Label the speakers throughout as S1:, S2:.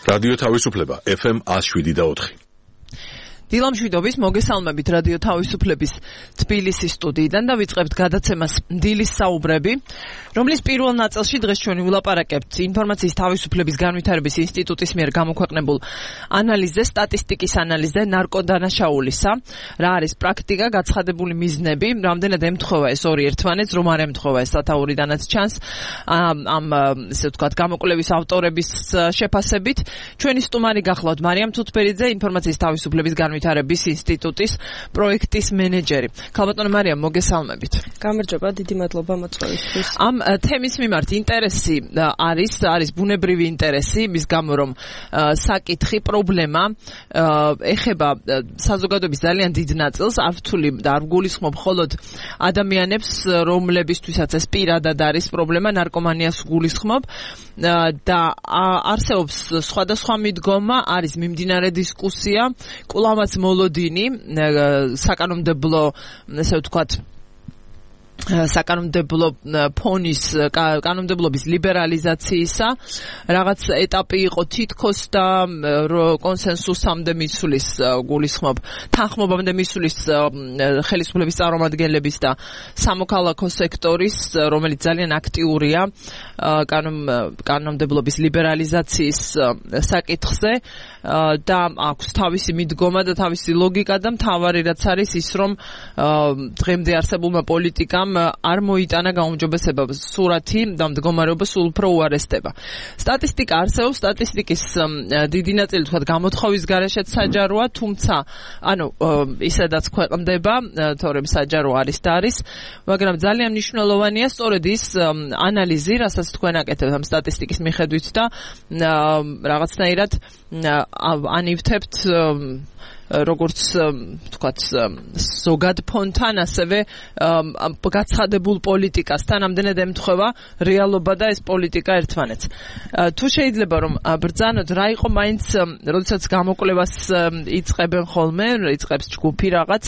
S1: რადიო თავისუფლება FM 107.4.
S2: დილამშვიდობის მოგესალმებით რადიო თავისუფლების თბილისის სტუდიიდან და ვიწყებთ გადაცემას დილის საუბრები, რომლის პირველ ნაწილში დღეს ჩვენი ვილაპარაკებთ ინფორმაციის თავისუფლების განვითარების ინსტიტუტის მიერ გამოქვეყნებულ ანალიზზე, სტატისტიკის ანალიზზე ნარკოდანაშაულისა, რა არის პრაქტიკა, გაცხადებული მიზნები, რამდენად ემთხვევა ეს ორი ერთმანეთს, რომ არ ემთხვევა ეს სათაურიდანაც ჩანს ამ ესე ვთქვათ გამოკვლევის ავტორების შეფასებით. ჩვენი სტუმარი გახლავთ მარიამ თუთბერიძე, ინფორმაციის თავისუფლების განვითარების ინსტიტუტის პროექტის მენეჯერი. ქალბატონო მარიამ, მოგესალმებით.
S3: გამარჯობა, დიდი მადლობა მოწვევისთვის.
S2: ამ თემის მიმართ ინტერესი არის ბუნებრივი ინტერესი, მის გამო რომ საკითხი, პრობლემა ეხება საზოგადოების ძალიან დიდ ნაწილს, არ ვთვლი და არ გულისხმობ მხოლოდ ადამიანებს, რომლებისთვისაც ეს პირადად არის პრობლემა, ნარკომანიას გულისხმობ და არსებობს სხვადასხვა მიდგომა, არის მიმდინარე დისკუსია, კვლავაც მოლოდინი საკანონმდებლო, ესე ვთქვათ, საკანონმდებლო ფონის კანონმდებლობის ლიბერალიზაციისა რაღაც ეტაპი იყო თითქოს და კონსენსუსამდე მისulis გულისხმობ თანხმობამდე მისulis ხელისუფლების წარმომადგენლების და სამოქალაქო სექტორის, რომელიც ძალიან აქტიურია კანონმდებლობის ლიბერალიზაციის საკითხზე და აქვს თავისი მიდგომა და თავისი ლოგიკა და მთავარი რაც არის ის, რომ დღემდე არსებულმა პოლიტიკამ არ მოიტანა გაუმჯობესება სურათი და მდგომარეობა სულ უფრო უარესდება. სტატისტიკა არსებობს, სტატისტიკის დიდი ნაწილი თქვათ გამოთხოვის გარეშეც საჯაროა, თუმცა ისედაც ქვეყნდება, თორემ საჯარო არის და არის, მაგრამ ძალიან მნიშვნელოვანია სწორედ ის ანალიზი, რასაც თქვენ აკეთებთ ამ სტატისტიკის მიხედვით და რაღაცნაირად ანივთებთ როგორც თქვათ ზოგად ფონთან, ასევე გაცხადებულ პოლიტიკასთან, ამდენად ემთხვევა რეალობა და ეს პოლიტიკა ერთმანეთს. თუ შეიძლება რომ ბრძანოთ, რა იყო მაინც, როდესაც გამოკვლევას იწყებენ ხოლმე, იწყებს ჯგუფი რაღაც,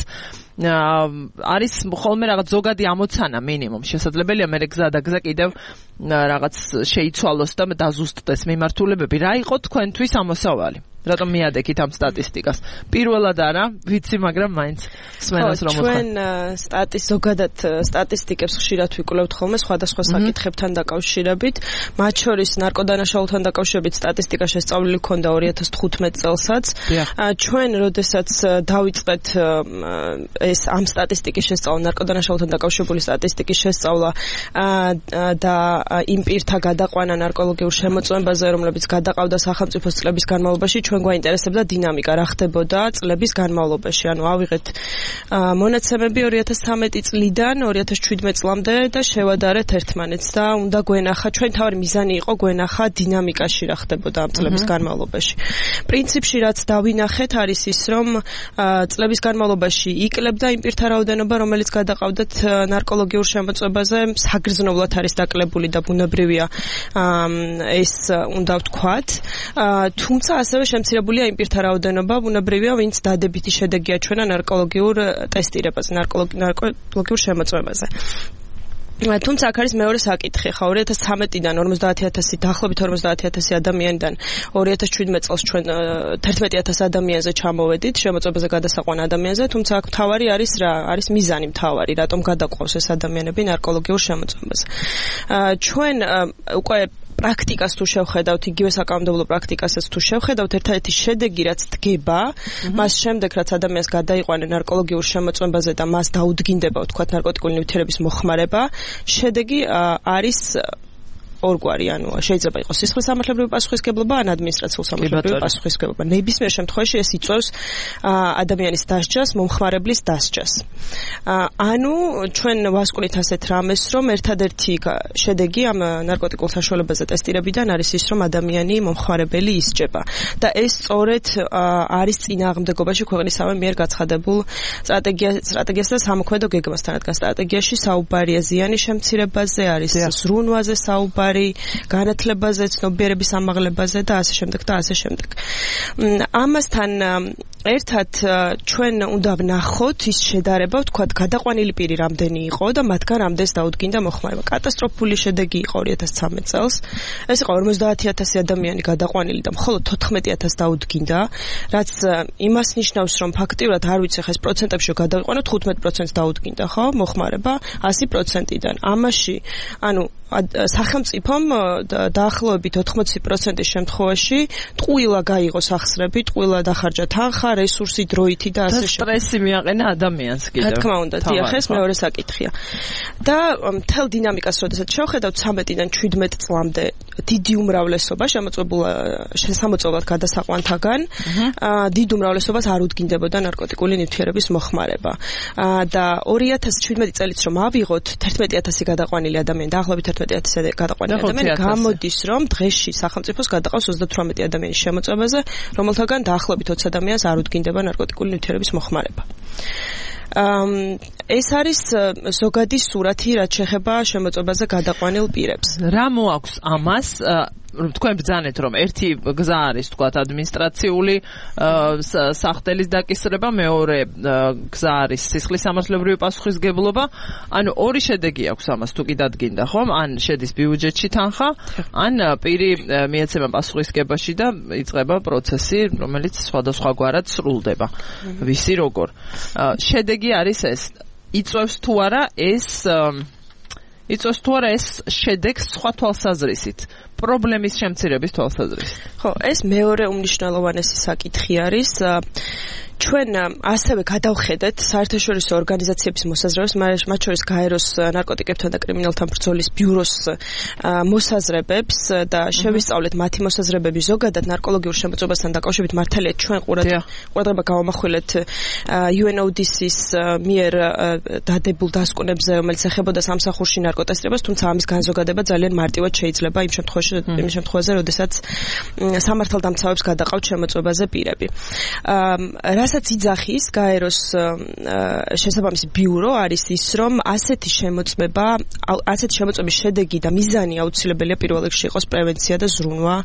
S2: არის ხოლმე რაღაც ზოგადი ამოცანა მინიმუმ. შესაძლებელია მე გზა და გზა კიდევ რაღაც შეიცვალოს და დაზუსტდეს მიმართულებები. რა იყო თქვენთვის ამოსავალი? რატომ მიადექით ამ სტატისტიკას? პირველად არა, ვიცი, მაგრამ მაინც სმენას რომ ვთქვა.
S3: ჩვენ ზოგადად სტატისტიკებს ხშირად ვიკვლევთ ხოლმე სხვადასხვა საკითხებთან დაკავშირებით, მათ შორის ნარკოდანაშაულთან დაკავშირებით სტატისტიკა შესწავლილი ქონდა 2015 წელსაც. ჩვენ როდესაც დავიწყეთ ეს ამ სტატისტიკის შესწავლა, ნარკოდანაშაულთან დაკავშირებული სტატისტიკის შესწავლა და იმ პირთა გადაყვანა ნარკოლოგიურ შემოწმებაზე, რომლებიც გადაყავდა სახელმწიფოს წლების განმავლობაში, ჩვენ გვაინტერესებდა დინამიკა, რა ხდებოდა წლების განმავლობაში. ავიღეთ მონაცემები 2013 წლიდან 2017 წლამდე და შევადარეთ ერთმანეთს და უნდა გვენახა, ჩვენ თავი მიზანი იყო გვენახა დინამიკაში რა ხდებოდა ამ წლების განმავლობაში. პრინციპში რაც დავინახეთ არის ის, რომ წლების განმავლობაში იკლებდა იმ პირთა რაოდენობა, რომელიც გადაყავდათ ნარკოლოგიურ შემოწმებაზე, საგრძნობლად არის დაკლებული და ბუნებრივია ეს უნდა ვთქვათ. თუმცა ასევე შემცირებულია იმ პირთა რაოდენობა, ბუნებრივია, ვინც დადებითი შედეგი აჩვენა ნარკოლოგიურ ტესტირებაზე, ნარკოლოგიურ შემოწმებაზე. თუმცა აქ არის მეორე საკითხი, ხა 2013-დან 50,000, დაახლოებით 50,000 ადამიანიდან 2017 წელს ჩვენ 11,000 ადამიანზე ჩამოვედით, შემოწმებაზე გადასაყვან ადამიანზე, თუმცა აქ მთავარი არის რა, არის მიზანი მთავარი, რატომ გადაყვავს ეს ადამიანები ნარკოლოგიურ შემოწმებაზე. ჩვენ უკვე პრაქტიკას თუ შევხედავთ, იგივე საკანონმდებლო პრაქტიკასაც თუ შევხედავთ, ერთადერთი შედეგი რაც დგება, მას შემდეგ რაც ადამიანს გადაიყვანენ ნარკოლოგიურ შემოწმებაზე და მას დაუდგინდება, ვთქვათ, ნარკოტიკული ნივთიერების მოხმარება, შედეგი არის ორგვარი, ანუ შეიძლება იყოს სისხლის სამართლებრივი პასუხისმგებლობა ან ადმინისტრაციული სამართლებრივი პასუხისმგებლობა. ნებისმიერ შემთხვევაში ეს იწვევს ადამიანის დასჯას, მომხმარებლის დასჯას. ანუ ჩვენ ვასკვნით ასეთ რამეს, რომ ერთადერთი შედეგი ამ ნარკოტიკულ საშუალებაზე ტესტირებიდან არის ის, რომ ადამიანი მომხმარებელი ისჯება. და ეს სწორედ არის წინააღმდეგობაში ქვეყნისავე მიერ გაცხადებულ სტრატეგიასა და სამოქმედო გეგმასთან, რადგან სტრატეგიაში საუბარია ზიანის შემცირებაზე, არის ზრუნვაზე საუბარი, საუბარი განათლებაზე, ცნობიერების ამაღლებაზე და ასე შემდეგ და ასე შემდეგ. ამასთან ერთად ჩვენ უნდა ვნახოთ ის შედარება, ვთქვათ, გადაყვანილი პირი რამდენი იყო და მათგან რამდენს დაუდგინდა მოხმარება. კატასტროფული შედეგი იყო 2013 წელს. ეს იყო 50,000 ადამიანი გადაყვანილი და მხოლოდ 14,000 დაუდგინდა, რაც იმას ნიშნავს, რომ ფაქტიურად არ ვიცი ხა ეს პროცენტებში გადავიყვანო 15% დაუდგინდა, ხო, მოხმარება 100%-დან. ამაში, სახელმწიფომ დაახლოებით 80% შემთხვევაში ტყუილა გაიღო სახსრები, ტყუილა დახარჯა თანხა, რესურსი, დროითი და ასე შემდეგ.
S2: სტრესი მიაყენა ადამიანს კიდევ.
S3: რა თქმა უნდა, დიახ, ეს მეორე საკითხია. და მთელ დინამიკას, როდესაც შევხედავთ 13-დან 17 წლამდე დიდი უმრავლესობა შესამოწმებლად გადასაყვანთაგან, დიდ უმრავლესობას არ უდგინდებოდა ნარკოტიკული ნივთიერების მოხმარება. და 2017 წელიც რომ ავიღოთ 11,000 გადაყვანილი ადამიანი, დაახლოებით 11,000 გადაყვანილი ადამიანი, გამოდის რომ დღეში სახელმწიფოს გადაყავს 38 ადამიანის შემოწმებაზე, რომელთაგან დაახლოებით 20 ადამიანს არ უდგინდება ნარკოტიკული ნივთიერების მოხმარება. ეს არის ზოგადი სურათი, რაც შეეხება შემოწმებაზე გადაყვანილ პირებს.
S2: რა მოაქვს ამას? თქვენ ბრძანეთ, რომ ერთი გზა არის, თქვათ, ადმინისტრაციული სახდელის დაკისრება, მეორე გზა არის სისხლის სამართლებრივი პასუხისგებლობა. ორი შედეგი აქვს ამას, თუ კი დადგინდა, ხომ? ან შედის ბიუჯეტში თანხა, ან პირი მიეცემა პასუხისგებაში და იწყება პროცესი, რომელიც სხვადასხვაგვარად სრულდება. ვისი როგორ. შედეგი არის ეს. იწვევს თუ არა ეს შედეგს სხვა თვალსაზრისით. პრობლემის შემცირების თვალსაზრისით.
S3: ხო, ეს მეორე უმნიშვნელოვანესი საკითხი არის. ჩვენ ასევე გადავხედეთ საერთაშორისო ორგანიზაციების მოსაზრებებს, მათ შორის გაეროს ნარკოტიკებთან და კრიმინალთან ბრძოლის ბიუროს მოსაზრებებს და შევისწავლეთ მათი მოსაზრებები ზოგადად ნარკოლოგიურ შემოწმებასთან დაკავშირებით. მართალია ჩვენ ყურადღება გავამახვილეთ UNODC-ის მიერ დადებულ დასკვნებზე, რომელიც ეხებოდა სამსახურში ნარკოტესტირებას, თუმცა ამის განზოგადება ძალიან მარტივად შეიძლება იმ შემთხვევაში, როდესაც სამართალდამცავებს გადაყავთ შემოწმებაზე პირები. რასაც იძახის გაეროს შესაბამისი ბიურო არის ის, რომ ასეთი შემოწმების შედეგი და მიზანი აუცილებელია პირველ რიგში იყოს პრევენცია და ზრუნვა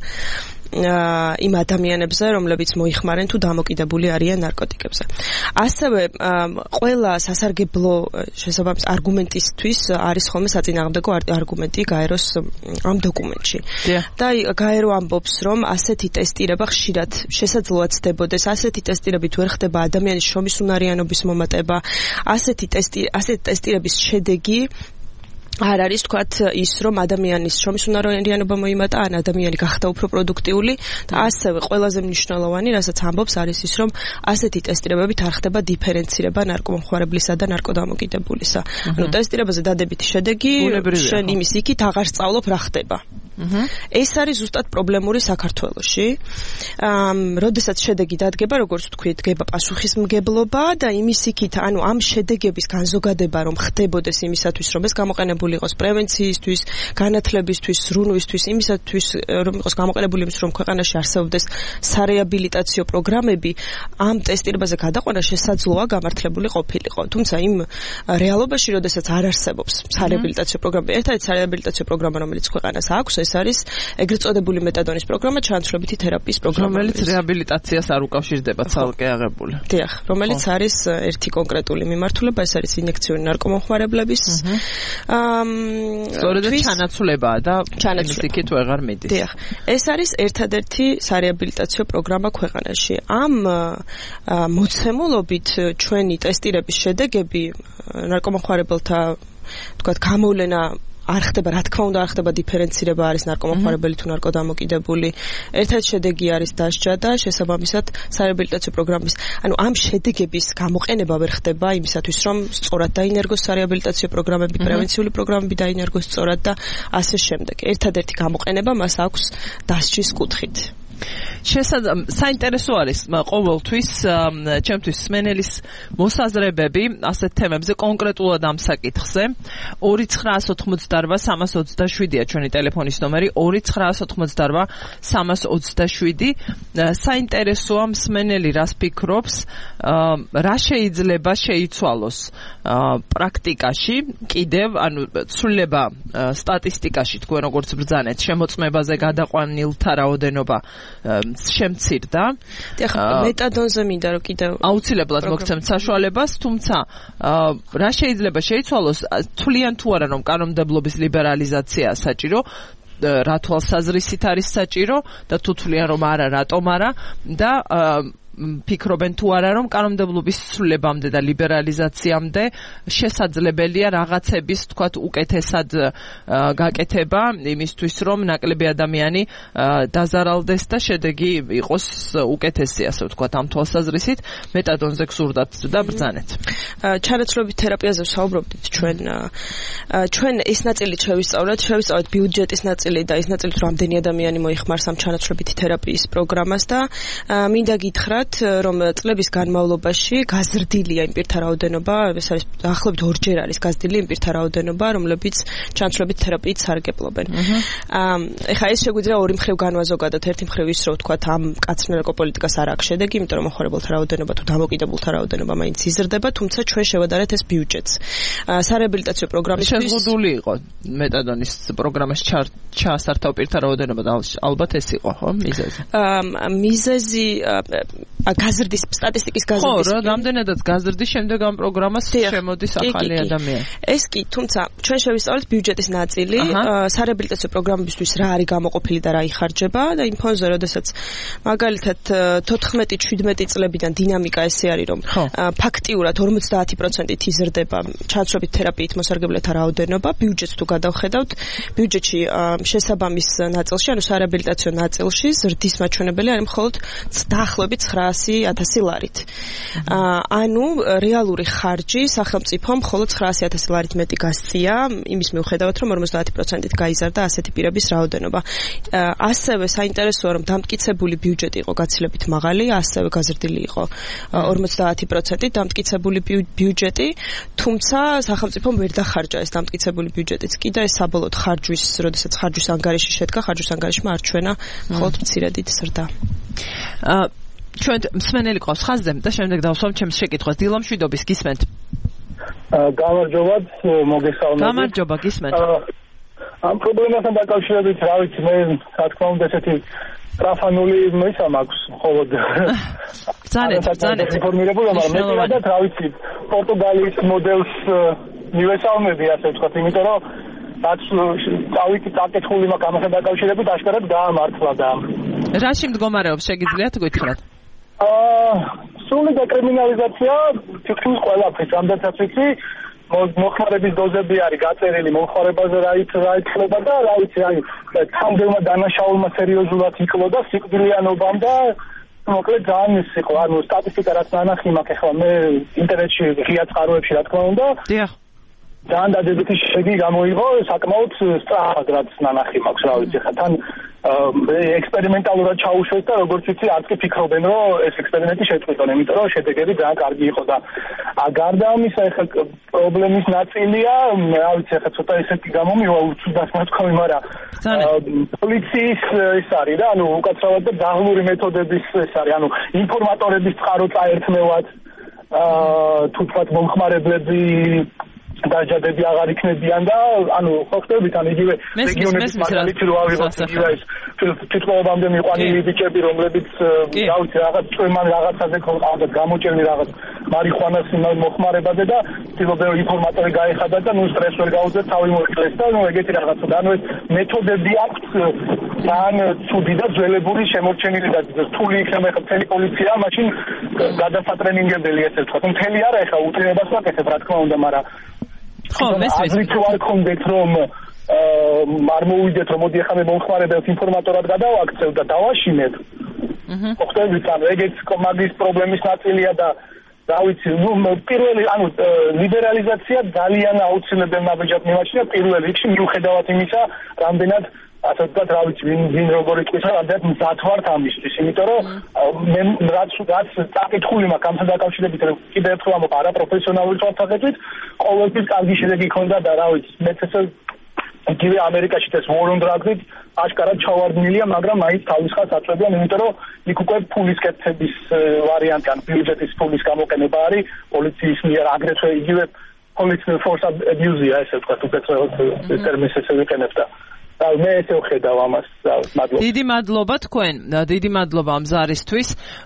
S3: იმ ადამიანებზე, რომლებიც მოიხმარენ თუ დამოკიდებული არიან ნარკოტიკებზე. ასევე ყველა სასარგებლო შესაბამის არგუმენტისთვის არის ხოლმე საწინააღმდეგო არგუმენტი გაეროს ამ დოკუმენტში. და გაერო ამბობს, რომ ასეთი ტესტირება ხშირად შესაძლოა ცდებოდეს, ასეთი ტესტირებით ვერ ხდება ადამიანის შრომისუნარიანობის მომატება, ასეთი ტესტირების შედეგი არ არის, თქვათ, ის, რომ ადამიანის შრომისუნარიანობა მოიმატა, ან ადამიანი გახდა უფრო პროდუქტიული და ასევე ყველაზე მნიშვნელოვანი, რასაც ამბობს, არის ის, რომ ასეთი ტესტირებებით არ ხდება დიფერენცირება ნარკომომხმარებლისა და ნარკოდამოკიდებულისა. ტესტირებაზე დადებითი შედეგი, შენ იმის იქით აღარ სწავლობ რა ხდება. ეს არის ზუსტად პრობლემური საქართველოში. როდესაც შედეგი დადგება, როგორც ვთქვით, დგება პასუხისმგებლობა და იმის იქით, ამ შედეგების განზოგადება რომ ხდებოდეს იმისათვის, რომ ეს გამოყენებული იყოს პრევენციისთვის, განათლებისთვის, ზრუნვისთვის, იმისათვის, რომ იყოს გამოყენებული იმის, რომ ქვეყანაში არსებობდეს სარეაბილიტაციო პროგრამები, ამ ტესტირებაზე გადაყვანა შესაძლოა გამართლებული ყოფილიყო. თუმცა იმ რეალობაში, როდესაც არ არსებობს სარეაბილიტაციო პროგრამა, ერთადერთი სარეაბილიტაციო პროგრამა, რომელიც ქვეყანას აქვს, ეს არის ეგრეთ წოდებული მეტადონის პროგრამა, ჩანაცვლებითი თერაპიის პროგრამა,
S2: რომელიც რეაბილიტაციას არ უკავშირდება ცალკე აღებული.
S3: დიახ, რომელიც არის ერთი კონკრეტული მიმართულება, ეს არის ინიექციური ნარკომომხმარებლების
S2: სწორედ ჩანაცვლებაა და ჩანაცვლებით ვეღარ მიდის.
S3: დიახ, ეს არის ერთადერთი სარეაბილიტაციო პროგრამა ქვეყანაში. ამ მოცემულობით ჩვენი ტესტირების შედეგები ნარკომომხმარებელთა, თქვათ, გამოვლენა არ ხდება, რა თქმა უნდა, არ ხდება დიფერენცირება, არის ნარკომომხმარებელი თუ ნარკოდამოკიდებული. ერთად შედეგი არის დასჯა და შესაბამისად სარეაბილიტაციო პროგრამის, ამ შედეგების გამოყენება ვერ ხდება იმისათვის, რომ სწორად დაინერგოს სარეაბილიტაციო პროგრამები, პრევენციული პროგრამები დაინერგოს სწორად და ასე შემდეგ. ერთადერთი გამოყენება მას აქვს დასჯის კუთხით.
S2: საინტერესო არის ყოველთვის ჩემთვის სმენელის მოსაზრებები ასეთ თემებზე კონკრეტულად ამ საკითხზე 2988-327-ია ჩვენი ტელეფონის ნომერი 2988-327 საინტერესოა მსმენელი რას ფიქრობს რა შეიძლება შეიცვალოს პრაქტიკაში კიდევ ანუ ცვლილება სტატისტიკაში თქვენ როგორც ბრძანეთ შემოწმებაზე გადაყვანილთა რაოდენობა შემცირდა.
S3: მეტადონზე მინდა რომ კიდევ
S2: აუცილებლად მოგცემთ საშუალებას, თუმცა რა შეიძლება შეიცვალოს, თვლიან თუ არა რომ კანონმდებლობის ლიბერალიზაცია საჭირო, რა თვალსაზრისით არის საჭირო და თუ თვლიან რომ არა, რატომ არა და ფიქრობენ თუ არა რომ კანონმდებლობის ცვლილებამდე და ლიბერალიზაციამდე შესაძლებელია რაღაცების თქვათ უკეთესად გაკეთება იმისთვის რომ ნაკლები ადამიანი დაზარალდეს და შედეგი იყოს უკეთესი ასე ვთქვათ ამ თვალსაზრისით მეტადონზე გსურდათ და ბრძანეთ
S3: ჩანაცვლებით თერაპიაზე ვსაუბრობთ ჩვენ ეს ნაწილი შევისწავლეთ ბიუჯეტის ნაწილი და ეს ნაწილი თუ რამდენი ადამიანი მოიხმარს ამ ჩანაცვლებითი თერაპიის პროგრამას და მინდა გითხრათ რომ წლების განმავლობაში გაზრდილია იმ პირთა რაოდენობა, ეს არის დაახლოებით 2-ჯერ არის გაზრდილი იმ პირთა რაოდენობა, რომლებიც ჩანაცვლებით თერაპიით სარგებლობენ. ეხლა ეს შეგვიძლია ორი მხრივ განვაზოგადოთ. ერთი მხრივ ის რომ ვთქვათ ამ კაცნერაკო პოლიტიკას არ აქვს შედეგი, იმიტომ რომ მოხარებულთა რაოდენობა თუ დამოკიდებულთა რაოდენობა მაინც იზრდება, თუმცა ჩვენ შევადარეთ ეს ბიუჯეტს. სარეაბილიტაციო პროგრამისთვის
S2: შეზღუდული იყო მეტადონის პროგრამას ჩაასართავ პირთა რაოდენობა და ალბათ ეს იყო, ხო, მიზეზი?
S3: მიზეზი გაზრდის სტატისტიკის გაზრდის.
S2: ხო, რამდენადაც გაზრდის შემდეგ ამ პროგრამას შემოდის ახალი ადამიანი.
S3: ეს კი, თუმცა ჩვენ შევისწავლეთ ბიუჯეტის ნაწილი, სარეაბილიტაციო პროგრამებისთვის რა არის გამოყოფილი და რა იხარჯება და იმ ფონზე, როდესაც მაგალითად 14-17 წლებიდან დინამიკა ესე არის, რომ ფაქტიურად 50%-ით იზრდება ჩანაცვლებით თერაპიით მოსარგებლეთა რაოდენობა, ბიუჯეტს თუ გადავხედავთ, ბიუჯეტში შესაბამის ნაწილში, ანუ სარეაბილიტაციო ნაწილში ზრდის მაჩვენებელი არის მხოლოდ დაახლოებით 900,000 ლარით. ანუ რეალური ხარჯი სახელმწიფომ მხოლოდ 900,000 ლარით მეტი გასწია, იმის მიუხედავად, რომ 50%-ით გაიზარდა ასეთი პირების რაოდენობა. ასევე საინტერესოა, რომ დამტკიცებული ბიუჯეტი იყო გაცილებით მაღალი, ასევე გაზრდილი იყო 50%-ით დამტკიცებული ბიუჯეტი, თუმცა სახელმწიფომ ვერ დახარჯა ეს დამტკიცებული ბიუჯეტიც კი და ეს საბოლოოდ ხარჯვის, როდესაც ხარჯვის ანგარიში შედგა, ხარჯვის ანგარიშმა არჩვენა მხოლოდ მცირედით ზრდა. ჩვენ მსმენელი ყავს ხაზზე და შემდეგ დავსვამ ჩემს შეკითხვას. დილამშვიდობის გისმენთ.
S4: გამარჯობათ, მოგესალმებით.
S2: გამარჯობა, გისმენთ.
S4: ამ პრობლემასთან დაკავშირებით, რა ვიცი, მე რა თქმა უნდა ესეთი ტრაფანული მისა მაქვს მხოლოდ.
S2: ბრძანეთ.
S4: ინფორმირებული, მაგრამ მე პირადად რა ვიცი, პორტუგალიის მოდელს მივესალმები, ასე ვთქვათ, იმიტომ რომ რაც წავით წაკითხული მაქვს ამასთან დაკავშირებით, აშკარად გაამართლა და
S2: რაში მდგომარეობს შეგიძლიათ გითხრათ?
S4: სრული დეკრიმინალიზაცია თითქმის ყველაფრის, რამდენსაც ვიცი, მოხმარების დოზები არის გაწერილი მომხმარებაზე რა იცლება და რა ვიცი, თამდელმა დანაშაულმა სერიოზულად იკლო და სიკვდილიანობამ და მოკლედ ძალიან ის იყო, ანუ სტატისტიკა რაც ნანახი მაქვს ახლა მე ინტერნეტში ღია წყაროებში რა თქმა უნდა.
S2: დიახ.
S4: ძალიან დადებითი შედეგი გამოიღო, საკმაოდ სწრაფად რაც ნანახი მაქვს, რა ვიცი, ხა თან ექსპერიმენტალურად ჩაუშვეს და როგორც ვიცი, არც კი ფიქრობენ, რომ ეს ექსპერიმენტი შეწყვიტონ, იმიტომ რომ შედეგები ძალიან კარგი იყო და გარდა ამისა, ეხლა პრობლემის ნაწილია, რა ვიცი, ეხლა ცოტა ესეთი გამომივა უცუდად მოთქვამი, მაგრამ პოლიციის ის არის და ანუ უკაცრავად და ძაღლური მეთოდების ეს არის, ანუ ინფორმატორების წყარო წაერთმევად, თუ თქვათ მომხმარებლები დაჯადები აღარ იქნებიან და ანუ ხო ხდებით ან იგივე რეგიონების მაგალითი რო ავიღოთ იგივე ეს თვითმყოფობამდე მიყვანილი ბიჭები რომლებიც გავიცი რაღაც წვიმან რაღაცაზე ყავდათ გამოჭერნი რაღაც მარიხუანას მოხმარებაზე და თვითმყოფობ ინფორმატორი გაეხადა და ნუ სტრეს ვერ გაუძლეს თავი მოიკლეს და ნუ ეგეთი რაღაცა და ანუ ეს მეთოდები აქვს ძალიან ცუდი და ძველებური შემორჩენილი და რთული იქნება ხა მთელი პოლიცია მაშინ გადასატრენინგებელი ესე ვთქვათ მთელი არა ეხა უტრინებას ვაკეთებ რა თქმა უნდა მაგრამ
S2: ხო, მესმის.
S4: არ კონდეთ რომ არ მოვიდეთ რომ მოდი ახლა მე მომხმარებელს ინფორმატორად გადავაქცევ და დავაშინებ. ხო ხდებით ანუ ეგეც მაგის პრობლემის ნაწილია და რა ვიცი, ნუ პირველი ანუ ლიბერალიზაცია ძალიან აუცილებელ ნაბიჯად მიმაჩნია პირველ რიგში მიუხედავად იმისა, რამდენად ასე ვთქვათ, რა ვიცი, ვინ როგორ იტყვის, რამდენად მზად ვართ ამისთვის, იმიტომ რომ მე რაც წაკითხული მაქვს ამთან დაკავშირებით, რომ კიდევ ერთხელ ამბობ, არაპროფესიონალური თვალსაზრისით, ყოველთვის კარგი შედეგი ჰქონდა და რა ვიცი, მეც ესე იგივე ამერიკაშიც ეს war on drugs-ით აშკარად ჩავარდნილია, მაგრამ მაინც თავის ხალხს აწვევიან, იმიტომ რომ იქ უკვე ფულის კეთების ვარიანტი, ან ბიუჯეტის ფულის გამოყენება არის პოლიციის მიერ, აგრეთვე იგივე police force abuse-ია, ესე ვთქვათ, უკეთრად ტერმინს ესე ვიყენებ და მე ესე ვხედავ ამას. მადლობა.
S2: დიდი მადლობა თქვენ, დიდი მადლობა ამ ზარისთვის.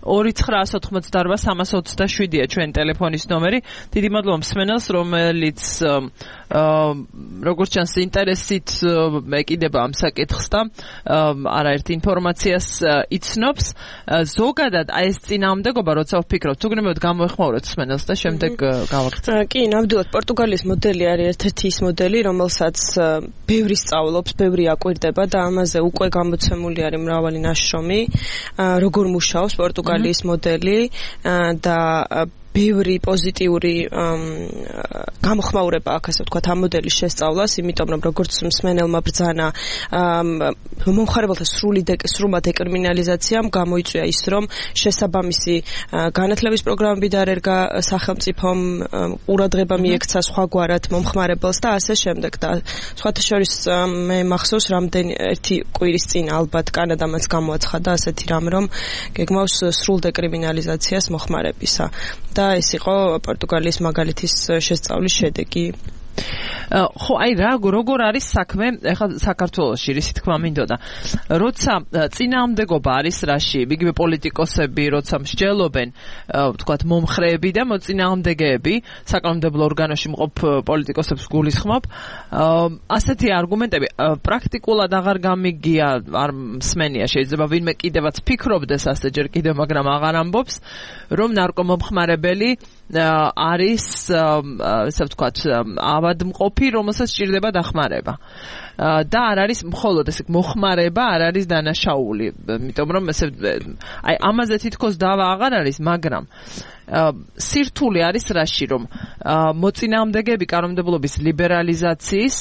S2: 2988327-ია ჩვენ ტელეფონის ნომერი. დიდი მადლობა მსმენელს, რომელიც როგორც ჩანს ინტერესით ეკიდება ამ საკითხს და არაერთ ინფორმაციას იცნობს. ზოგადად აი ეს წინააღმდეგობა, როცა ვფიქრობთ, თუ გნებოდ გამოეხმაუროთ მსმენელს და შემდეგ გავაკეთებთ.
S3: კი, ნამდვილად პორტუგალიის მოდელი არის ერთ-ერთი ის მოდელი, რომელსაც ბევრი სწავლობს, ბევრი აკვირდება და ამაზე უკვე გამოცემული არის მრავალი ნაშრომი, როგორ მუშაობს პორტუგალიის მოდელი და ბევრი პოზიტიური გამოხმაურება აქვს, ასე ვთქვათ, ამ მოდელის შესწავლას, იმიტომ რომ როგორც მსმენელმა ბრძანა მომხმარებელთა სრულად დეკრიმინალიზაციამ გამოიწვია ის, რომ შესაბამისი განათლების პროგრამები დარერგა სახელმწიფომ, ყურადღება მიექცა სხვაგვარად მომხმარებელს და ასე შემდეგ და სხვათა შორის მე მახსოვს ერთი კვირის წინ ალბათ კანადამაც გამოაცხადა ასეთი რამ, რომ გეგმავს სრულ დეკრიმინალიზაციას მოხმარებისა და ეს იყო პორტუგალიის მაგალითის შესწავლის შედეგი.
S2: ხო, აი როგორ არის საქმე ეხლა საქართველოში, რის თქმა მინდოდა. როცა წინააღმდეგობა არის რაში, იგივე პოლიტიკოსები, როცა მსჯელობენ, ვთქვათ, მომხრეები და მოწინააღმდეგეები, საკანონმდებლო ორგანოში მყოფ პოლიტიკოსებს გულისხმობ, ასეთი არგუმენტები პრაქტიკულად აღარ გამიგია, არ მსმენია, შეიძლება ვინმე კიდევაც ფიქრობდეს ასეჯერ კიდევ, მაგრამ აღარ ამბობს, რომ ნარკომომხმარებელი არის, ესე ვთქვათ, ავადმყოფი, რომელსაც სჭირდება დახმარება. და არ არის მხოლოდ ესე მოხმარება, არ არის დანაშაული, იმიტომ რომ ესე აი ამაზე თითქოს დავა აღარ არის, მაგრამ სირთულე არის რაში, რომ მოწინააღმდეგეები კანონმდებლობის ლიბერალიზაციის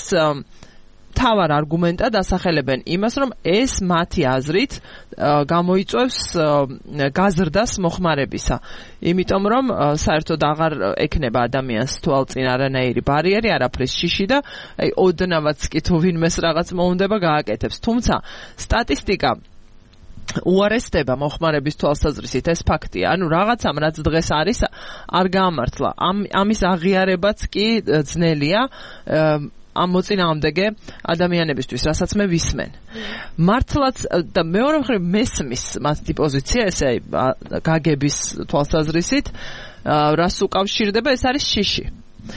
S2: თავარ არგუმენტად ასახელებენ იმას, რომ ეს მათი აზრით გამოიწვევს გაზრდას მოხმარებისა. იმიტომ რომ საერთოდ აღარ ექნება ადამიანს თვალწინ არანაირი ბარიერი, არაფრის შიში და აი ოდნავაც კი თუ ვინმეს რაღაც მოუნდება გააკეთებს. თუმცა სტატისტიკა უარესდება მოხმარების თვალსაზრისით, ეს ფაქტია. ანუ რაღაცამ რაც დღეს არის, არ გაამართლა. ამის აღიარებაც კი ძნელია ამ მოწინააღმდეგე ადამიანებისთვის, რასაც მე ვისმენ. მართლაც და მეორე მხრივ მესმის მათი პოზიცია, ესე გაგების თვალსაზრისით, რას უკავშირდება, ეს არის შიში.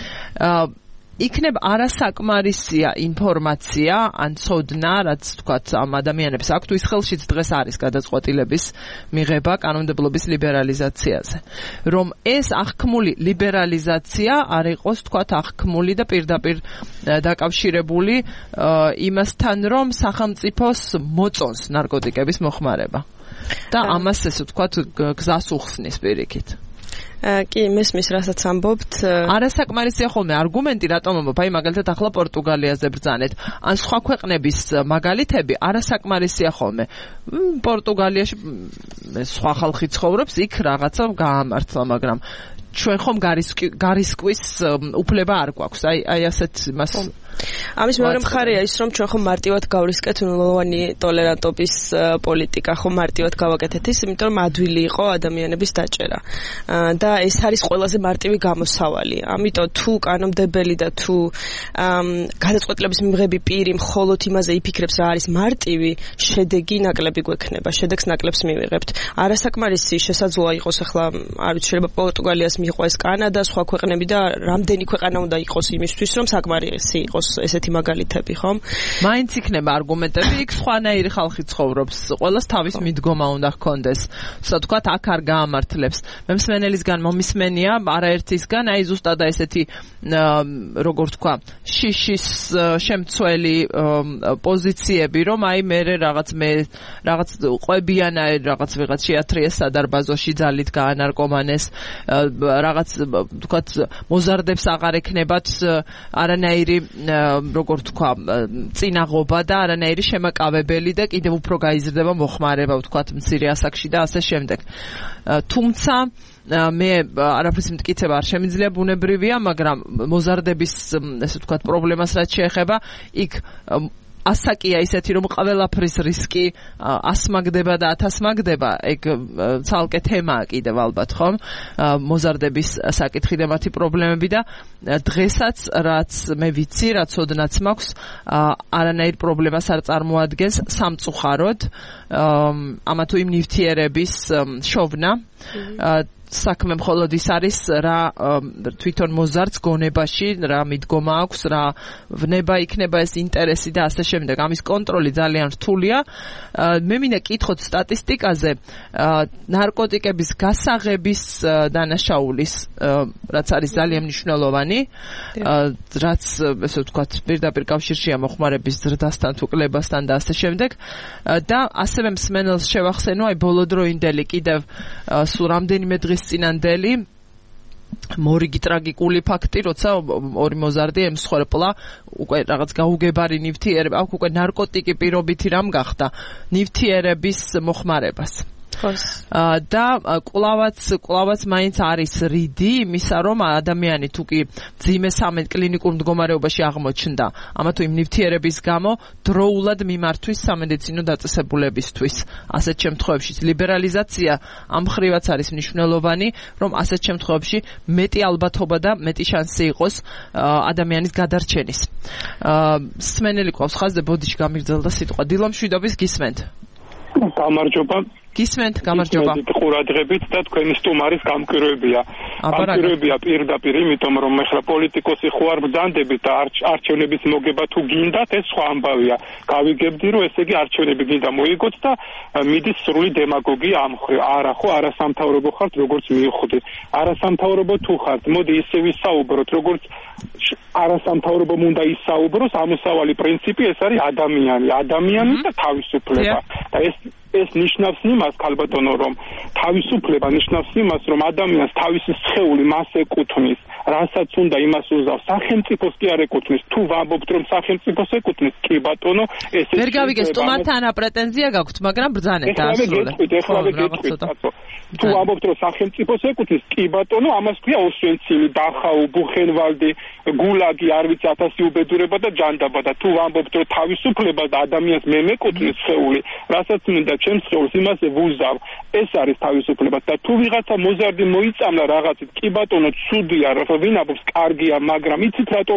S2: იქნება არასაკმარისია ინფორმაცია ან ცოდნა, რაც თქვათ ამ ადამიანებს აქვთ, ის ხელშიც დღეს არის გადაწყვეტილების მიღება კანონმდებლობის ლიბერალიზაციაზე. რომ ეს აღქმული ლიბერალიზაცია არ იყოს თქვათ აღქმული და პირდაპირ დაკავშირებული იმასთან, რომ სახელმწიფოს მოწონს ნარკოტიკების მოხმარება. და ამას ესე ვთქვათ გზას უხსნის პირიქით.
S3: კი, მესმის, რასაც ამბობთ.
S2: არასაკმარისია ხოლმე არგუმენტი, რატომ ამბობ? აი მაგალითად ახლა პორტუგალიაზე ბრძანეთ. ან სხვა ქვეყნების მაგალითები არასაკმარისია ხოლმე. პორტუგალიაში სხვა ხალხი ცხოვრობს, იქ რაღაცა გაამართლა, მაგრამ ჩვენ ხომ გარისკვის უფლება არ გვაქვს. აი ასეთ მას
S3: ამის მეორე მხარეა ის, რომ ჩვენ ხომ მარტივად გავრისკეთ ნულოვანი ტოლერანტობის პოლიტიკა, ხომ მარტივად გავაკეთეთ ის, იმიტომ რომ ადვილი იყო ადამიანების დაჭერა. და ეს არის ყველაზე მარტივი გამოსავალი. ამიტომ თუ კანონმდებელი და თუ გადაწყვეტილების მიღები პირი მხოლოდ იმაზე იფიქრებს, რა არის მარტივი, შედეგი ნაკლები გვექნება, შედეგს ნაკლებს მივიღებთ. არასაკმარისი შესაძლოა იყოს ახლა, არ ვიცი, შეიძლება პორტუგალიას მიყვეს კანადა, სხვა ქვეყნები და რამდენი ქვეყანა უნდა იყოს იმისთვის, რომ საკმარისი იყოს ესეთი მაგალითები, ხომ?
S2: მაინც იქნება არგუმენტები, იქ სხვანაირი ხალხი ცხოვრობს, ყველას თავის მიდგომა უნდა ჰქონდეს. ვთქვათ, აქ არ გაამართლებს. მე მსმენელისგან მომისმენია, არაერთისგან, აი ზუსტად ესეთი როგორ თქვა, შიშის შემცველი პოზიციები, რომ აი მე რაღაც ყვებიანაირ რაღაც ვიღაც შეათრიეს სადარბაზოში, ძალით გაანარკომანეს, რაღაც თქვათ, მოზარდებს აღარ ექნებათ არანაირი როგორ თქვა, წინაღობა და არანაირი შემაკავებელი და კიდევ უფრო გაიზრდება მოხმარება, ვთქვათ, მცირე ასაკში და ასე შემდეგ. თუმცა მე არაფრის მტკიცება არ შემიძლია, ბუნებრივია, მაგრამ მოზარდების, ესე ვთქვათ, პრობლემას რაც შეეხება, იქ ასაკია ისეთი, რომ ყველაფრის რისკი 100 მაგდება და 1000 მაგდება, ეგ ცალკე თემაა კიდევ ალბათ, ხომ? მოზარდების საკითხი და მათი პრობლემები და დღესაც რაც მე ვიცი, რაც ოდნაც მაქვს, არანაირ პრობლემას არ წარმოადგენს სამწუხაროდ ამა თუ იმ ნივთიერების შოვნა. საქმე მხოლოდ ის არის რა თვითონ მოზარდს გონებაში რა მიდგომა აქვს, რა ვნება იქნება ეს ინტერესი და ასე შემდეგ. ამის კონტროლი ძალიან რთულია. მე მინდა კითხოთ სტატისტიკაზე ნარკოტიკების გასაღების დანაშაულის, რაც არის ძალიან მნიშვნელოვანი, რაც ესე ვთქვათ პირდაპირ კავშირშია მოხმარების ზრდასთან თუ კლებასთან და ასე შემდეგ. და ასევე მსმენელს შევახსენო, აი ბოლოდროინდელი კიდევ სულ რამდენიმე დღის წინანდელი მორიგი ტრაგიკული ფაქტი, როცა ორი მოზარდი ემსხვერპლა უკვე რაღაც გაუგებარი ნივთიერება, აქ უკვე ნარკოტიკი პირობითი რამ გახდა ნივთიერების მოხმარებას. და კლავაც მაინც არის რიდი იმისა, რომ ადამიანი თუ კი ძიმე კლინიკურ მდგომარეობაში აღმოჩნდა ამა თუ იმ ნივთიერების გამო, დროულად მიმართვის სამედიცინო დაწესებულებისთვის. ასეთ შემთხვევებში ლიბერალიზაცია ამ ხრივაც არის მნიშვნელოვანი, რომ ასეთ შემთხვევებში მეტი ალბათობა და მეტი შანსი იყოს ადამიანის გადარჩენის. მსმენელი ყავს ხაზზე, ბოდიში გამიგრძელდა სიტყვა. დილო მშვიდობის, გისმენთ?
S5: გამარჯობა.
S2: გისმენთ, გამარჯობა.
S5: ყურადღებით და თქვენი სტუმარის გამკვირვებია. გამკვირვებია პირდაპირ, იმიტომ რომ ახლა პოლიტიკოსი ხო არ ბრძანდებით და არჩევნების მოგება თუ გინდათ, ეს სხვა ამბავია. გავიგებდი, რომ ესე იგი არჩევნები გინდა მოიგოთ და მიდის სრული დემაგოგია ამ ხრივ. არა ხო, არასამთავრობო ხართ, როგორც მივხვდი. არასამთავრობო თუ ხართ, მოდი ისე ვისაუბროთ, როგორც არასამთავრობომ უნდა ისაუბროს, ამოსავალი პრინციპი ეს არის ადამიანი და თავისუფლება. და ეს ნიშნავს იმას, ქალბატონო, რომ თავისუფლება ნიშნავს იმას, რომ ადამიანს თავისი სხეული მას ეკუთვნის, რასაც უნდა იმას უზავს. სახელმწიფოს კი არ ეკუთვნის. თუ ვამბობთ, რომ სახელმწიფოს ეკუთვნის, კი ბატონო, ეს
S2: ვერ გავიგეს, სტუმართან პრეტენზია გაქვთ, მაგრამ ბრძანეთ დაასრულეთ.
S5: ეხლა გეტყვით, კაცო. თუ ვამბობთ, რომ სახელმწიფოს ეკუთვნის, კი ბატონო, ამას ქვია ოსვენცილი, დახაუ, ბუხენვალდი, გულაგი, არ ვიცი 1000 უბედურება და ჯანდაბა და თუ ვამბობთ, რომ თავისუფლება და ადამიანს მე მეკუთვნის სხეული, რასაც მინდა ჩემს სხეულს იმასე ვუზავ, ეს არის თავისუფლება და თუ ვიღაცა მოზარდი მოიწამლა რაღაცით, კი ბატონო, ცუდია, ვინ ამბობს კარგია, მაგრამ იცით რატო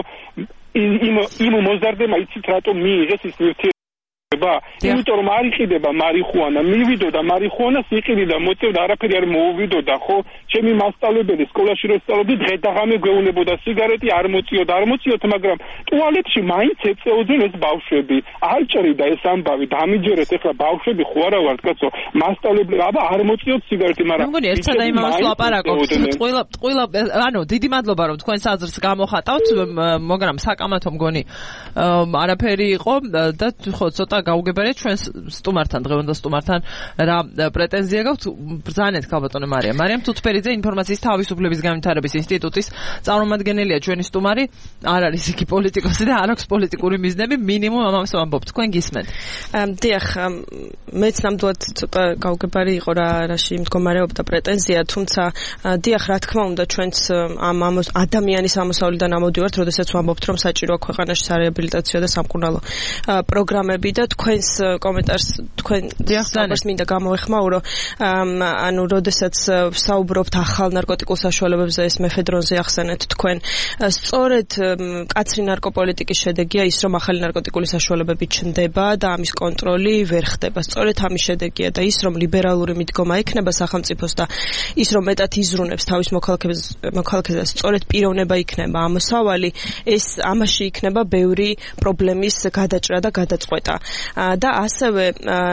S5: იმ მოზარდებმა იცით რატო მიიღეს ის ნივთიერება? იმიტომ რომ არ იყიდება მარიხუანა, მივიდოდა მარიხუანას იყიდი და მოწევდა, არაფერი არ მოუვიდოდა, ხო? ჩემი მასწავლებელი სკოლაში რო სწავლობდი, დღე და ღამე გვეუბნებოდა სიგარეტი არ მოწიოთ, მაგრამ ტუალეტში მაინც ეწეოდნენ ეს ბავშვები. არ ჭრიდა ეს ამბავი, დამიჯერეთ, ეხლა ბავშვები ხო არა ვართ, კაცო, მასწავლებელი, აბა არ მოწიოთ სიგარეტი, მაგრამ
S2: მე მგონი ერთსა და იმას ვლაპარაკობთ. ყველა, ანუ დიდი მადლობა რომ თქვენს აზრს გამოხატავთ, მაგრამ საკამათო მგონი არაფერი იყო და ხო ცოტა გაუგებარია ჩვენს სტუმართან, დღევანდელ სტუმართან რა პრეტენზია გაქვთ? ბრძანეთ, ქალბატონო მარიამ თუთფერიძე, ინფორმაციის თავისუფლების განვითარების ინსტიტუტის წარმომადგენელია ჩვენი სტუმარი, არ არის იგი პოლიტიკოსი და არ აქვს პოლიტიკური მიზნები, მინიმუმ ამას ვამბობ, თქვენ გისმენთ.
S3: დიახ, მეც ნამდვილად ცოტა გაუგებარი იყო რაში მდგომარეობდა პრეტენზია, თუმცა დიახ, რა თქმა უნდა, ჩვენც ამ ადამიანის ამოსავლიდან ამოდივართ, როდესაც ვამბობთ, რომ საჭიროა ქვეყანაში სარეაბილიტაციო და სამკურნალო პროგრამები და თქვენს კომენტარს თქვენ დიახს მინდა გამოეხმაურო, ანუ როდესაც ვსაუბრობთ ახალ ნარკოტიკულ საშუალებებზე, ეს მეფედრონზე ახსენეთ თქვენ, სწორედ კაცრი ნარკოპოლიტიკის შედეგია ის, რომ ახალი ნარკოტიკული საშუალებები ჩნდება და ამის კონტროლი ვერ ხდება. სწორედ ამის შედეგია და ის, რომ ლიბერალური მიდგომა ექნება სახელმწიფოს და ის, რომ მეტად იზრუნებს თავის მოქალაქეებს, სწორედ პიროვნება იქნება ამოსავალი, ეს ამაში იქნება ბევრი პრობლემის გადაჭრა და გადაწყვეტა. და ასევე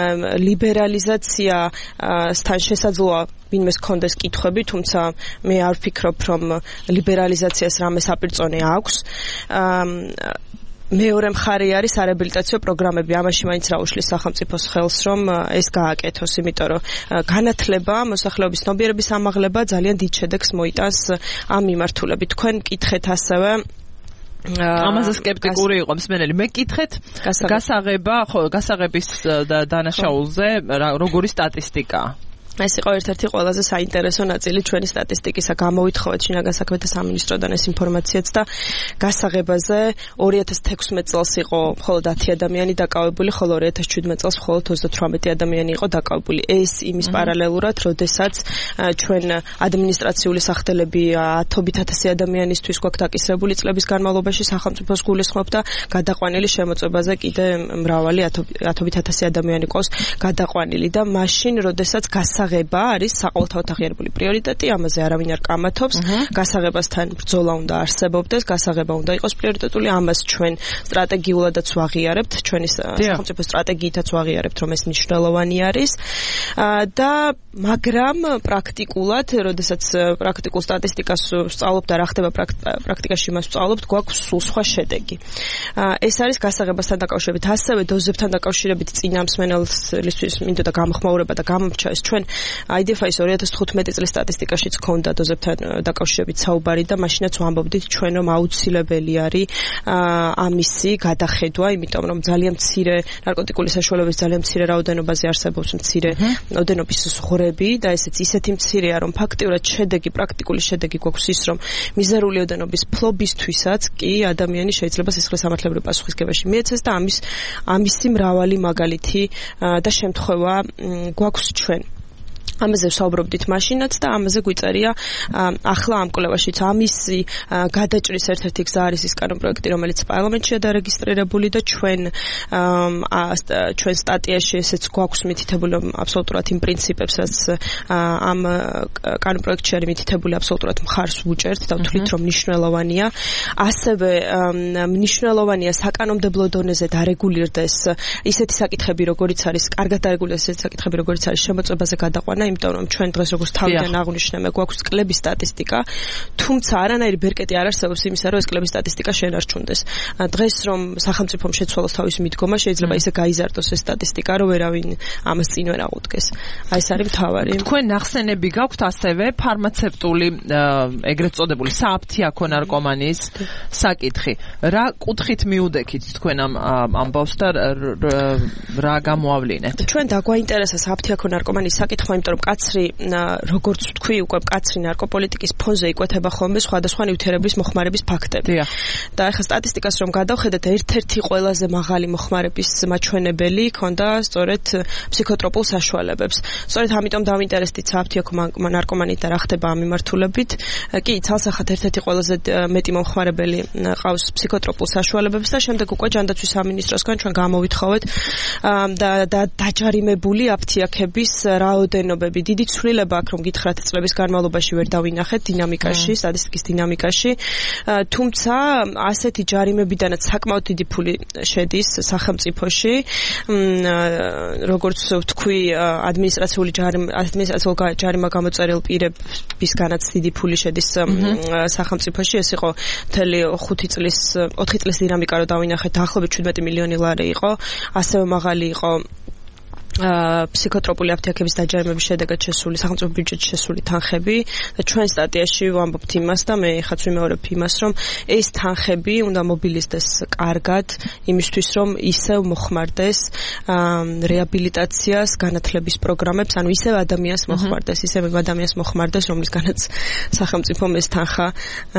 S3: ლიბერალიზაციასთან შესაძლოა ვინმეს ჰქონდეს კითხვები, თუმცა მე არ ვფიქრობ, რომ ლიბერალიზაციას რამე საპირწონე აქვს. მეორე მხარე არის სარეაბილიტაციო პროგრამები, ამაში მაინც რა უშლის სახელმწიფოს ხელს, რომ ეს გააკეთოს, იმიტომ რომ განათლება, მოსახლეობის ცნობიერების ამაღლება ძალიან დიდ შედეგს მოიტანს ამ მიმართულებით. თქვენ მკითხეთ ასევე
S2: ამაზე სკეპტიკური იყო მსმენელი. მე კითხეთ გასაღება, ხო, გასაღების დანაშაულზე როგორი სტატისტიკაა?
S3: ეს იყო ერთ-ერთი ყველაზე საინტერესო ნაწილი ჩვენი სტატისტიკისა. გამოვითხოვეთ შინაგან საქმეთა სამინისტროდან ეს ინფორმაციაც და გასაღებაზე 2016 წელს იყო მხოლოდ 10 ადამიანი დაკავებული, ხოლო 2017 წელს მხოლოდ 38 ადამიანი იყო დაკავებული. ეს იმის პარალელურად, როდესაც ჩვენ ადმინისტრაციული სახდელები 10,000 ადამიანისთვის გვაქვს დაკისრებული წლების განმავლობაში სახელმწიფოს გულისხმობ და გადაყვანილი შემოწმებაზე კიდე მრავალი 10,000 ადამიანი ყავს გადაყვანილი და მაშინ, როდესაც გასაღება არის საყოველთაოდ აღიარებული პრიორიტეტი, ამაზე არავინ არ კამათობს. გასაღებასთან ბრძოლა უნდა არსებობდეს, გასაღება უნდა იყოს პრიორიტეტული, ამას ჩვენ სტრატეგიულადაც ვაღიარებთ, ჩვენი სახელმწიფო სტრატეგიითაც ვაღიარებთ, რომ ეს მნიშვნელოვანი არის. და მაგრამ პრაქტიკულად, როდესაც პრაქტიკულ სტატისტიკას ვსწავლობ და რა ხდება პრაქტიკაში მას ვსწავლობთ, გვაქვს სულ სხვა შედეგი. ეს არის გასაღებასთან დაკავშირებით, ასევე დოზებთან დაკავშირებით წინა მსმენელისთვის მინდოდა გამოხმაურება და გამომრჩა ეს ჩვენ IDFI-ის 2015 წლის სტატისტიკაშიც ჰქონდა დოზებთან დაკავშირებით საუბარი და მაშინაც ვამბობდით ჩვენ რომ აუცილებელი არის ამისი გადახედვა, იმიტომ რომ ძალიან მცირე ნარკოტიკული საშუალებების ძალიან მცირე რაოდენობაზე არსებობს მცირე ოდენობის ზღვრები და ესეც ისეთი მცირეა რომ ფაქტიურად შედეგი, პრაქტიკული შედეგი გვაქვს ის რომ მიზერული ოდენობის ფლობისთვისაც კი ადამიანი შეიძლება სისხლისამართლებრივ პასუხისგებაში მიეცეს და ამისი მრავალი მაგალითი და შემთხვევა გვაქვს ჩვენ. ამაზე ვსაუბრობდით მაშინაც და ამაზე გვიწერია ახლა ამ კვლევაშიც ამისი გადაჭრის ერთ-ერთი გზა არის ის კანონპროექტი, რომელიც პარლამენტშია დარეგისტრირებული და ჩვენ სტატიაში ესეც გვაქვს მითითებული აბსოლუტურად იმ პრინციპებს, რაც ამ კანონპროექტში არის მითითებული აბსოლუტურად მხარს ვუჭერთ და ვთვლით, რომ მნიშვნელოვანია. ასევე მნიშვნელოვანია საკანონმდებლო დონეზე დარეგულირდეს ისეთი საკითხები, როგორიც არის კარგად დარეგულირდეს ისეთი საკითხები, როგორიც არის შემოწმებაზე გადაყვანა, იმიტომ რომ ჩვენ დღეს როგორც თავიდან აღვნიშნე, გვაქვს კლების სტატისტიკა, თუმცა არანაირი ბერკეტი არ არსებობს იმისა, რომ ეს კლების სტატისტიკა შენარჩუნდეს. დღეს რომ სახელმწიფომ შეცვალოს თავისი მიდგომა, შეიძლება ისე გაიზარდოს ეს სტატისტიკა, რომ ვერავინ ამას წინ ვერ აღუდგეს. აი ეს არის მთავარი.
S2: თქვენ ნახსენები გაქვთ ასევე ფარმაცევტული ეგრეთ წოდებული სააფთიაქო ნარკომანიის საკითხი. რა კუთხით მიუდექით თქვენ ამ ამბავს და რა გამოავლინეთ?
S3: ჩვენ დაგვაინტერესა სააფთიაქო ნარკომანიის საკითხი, იმიტომ რომ კაცრი, როგორც ვთქვი, უკვე კაცრი ნარკოპოლიტიკის ფონზე იკვეთება ხოლმე სხვადასხვა ნივთიერების მოხმარების ფაქტები. და ახლა სტატისტიკას რომ გადავხედეთ, ერთ-ერთი ყველაზე მაღალი მოხმარების მაჩვენებელი ქონდა სწორედ ფსიქოტროპულ საშუალებებს. სწორედ ამიტომ დავინტერესდით სააფთიაქო ნარკომანიით და რა ხდება ამ მიმართულებით. კი, ცალსახად ერთ-ერთი ყველაზე მეტი მომხმარებელი ყავს ფსიქოტროპულ საშუალებებს და შემდეგ უკვე ჯანდაცვის სამინისტროსგან ჩვენ გამოვითხოვეთ და დაჯარიმებული აფთიაქების რაოდენობები. დიდი ცვლილება აქვს, რომ გითხრათ წლების განმავლობაში ვერ დავინახეთ დინამიკაში, სტატისტიკის დინამიკაში. თუმცა ასეთი ჯარიმებიდანაც საკმაოდ დიდი ფული შედის სახელმწიფოში. როგორც ვთქვი, ადმინისტრაციული ჯარიმა გამოწერილ პირებისგანაც დიდი ფული შედის სახელმწიფოში. ეს იყო მთელი 4 წლის დინამიკა, რომ დავინახეთ, დაახლოებით 17 მილიონი ლარი იყო. ასევე მაღალი იყო ფსიქოტროპული აფთიაქების დაჯარიმების შედეგად შესული სახელმწიფო ბიუჯეტში შესული თანხები და ჩვენ სტატიაში ვამბობთ იმას და მე ხაც ვიმეორებ იმას, რომ ეს თანხები უნდა მობილიზდეს კარგად იმისთვის, რომ ისევ მოხმარდეს რეაბილიტაციას, განათლების პროგრამებს, ანუ ისევ ადამიანს მოხმარდეს, რომლისგანაც სახელმწიფომ ეს თანხა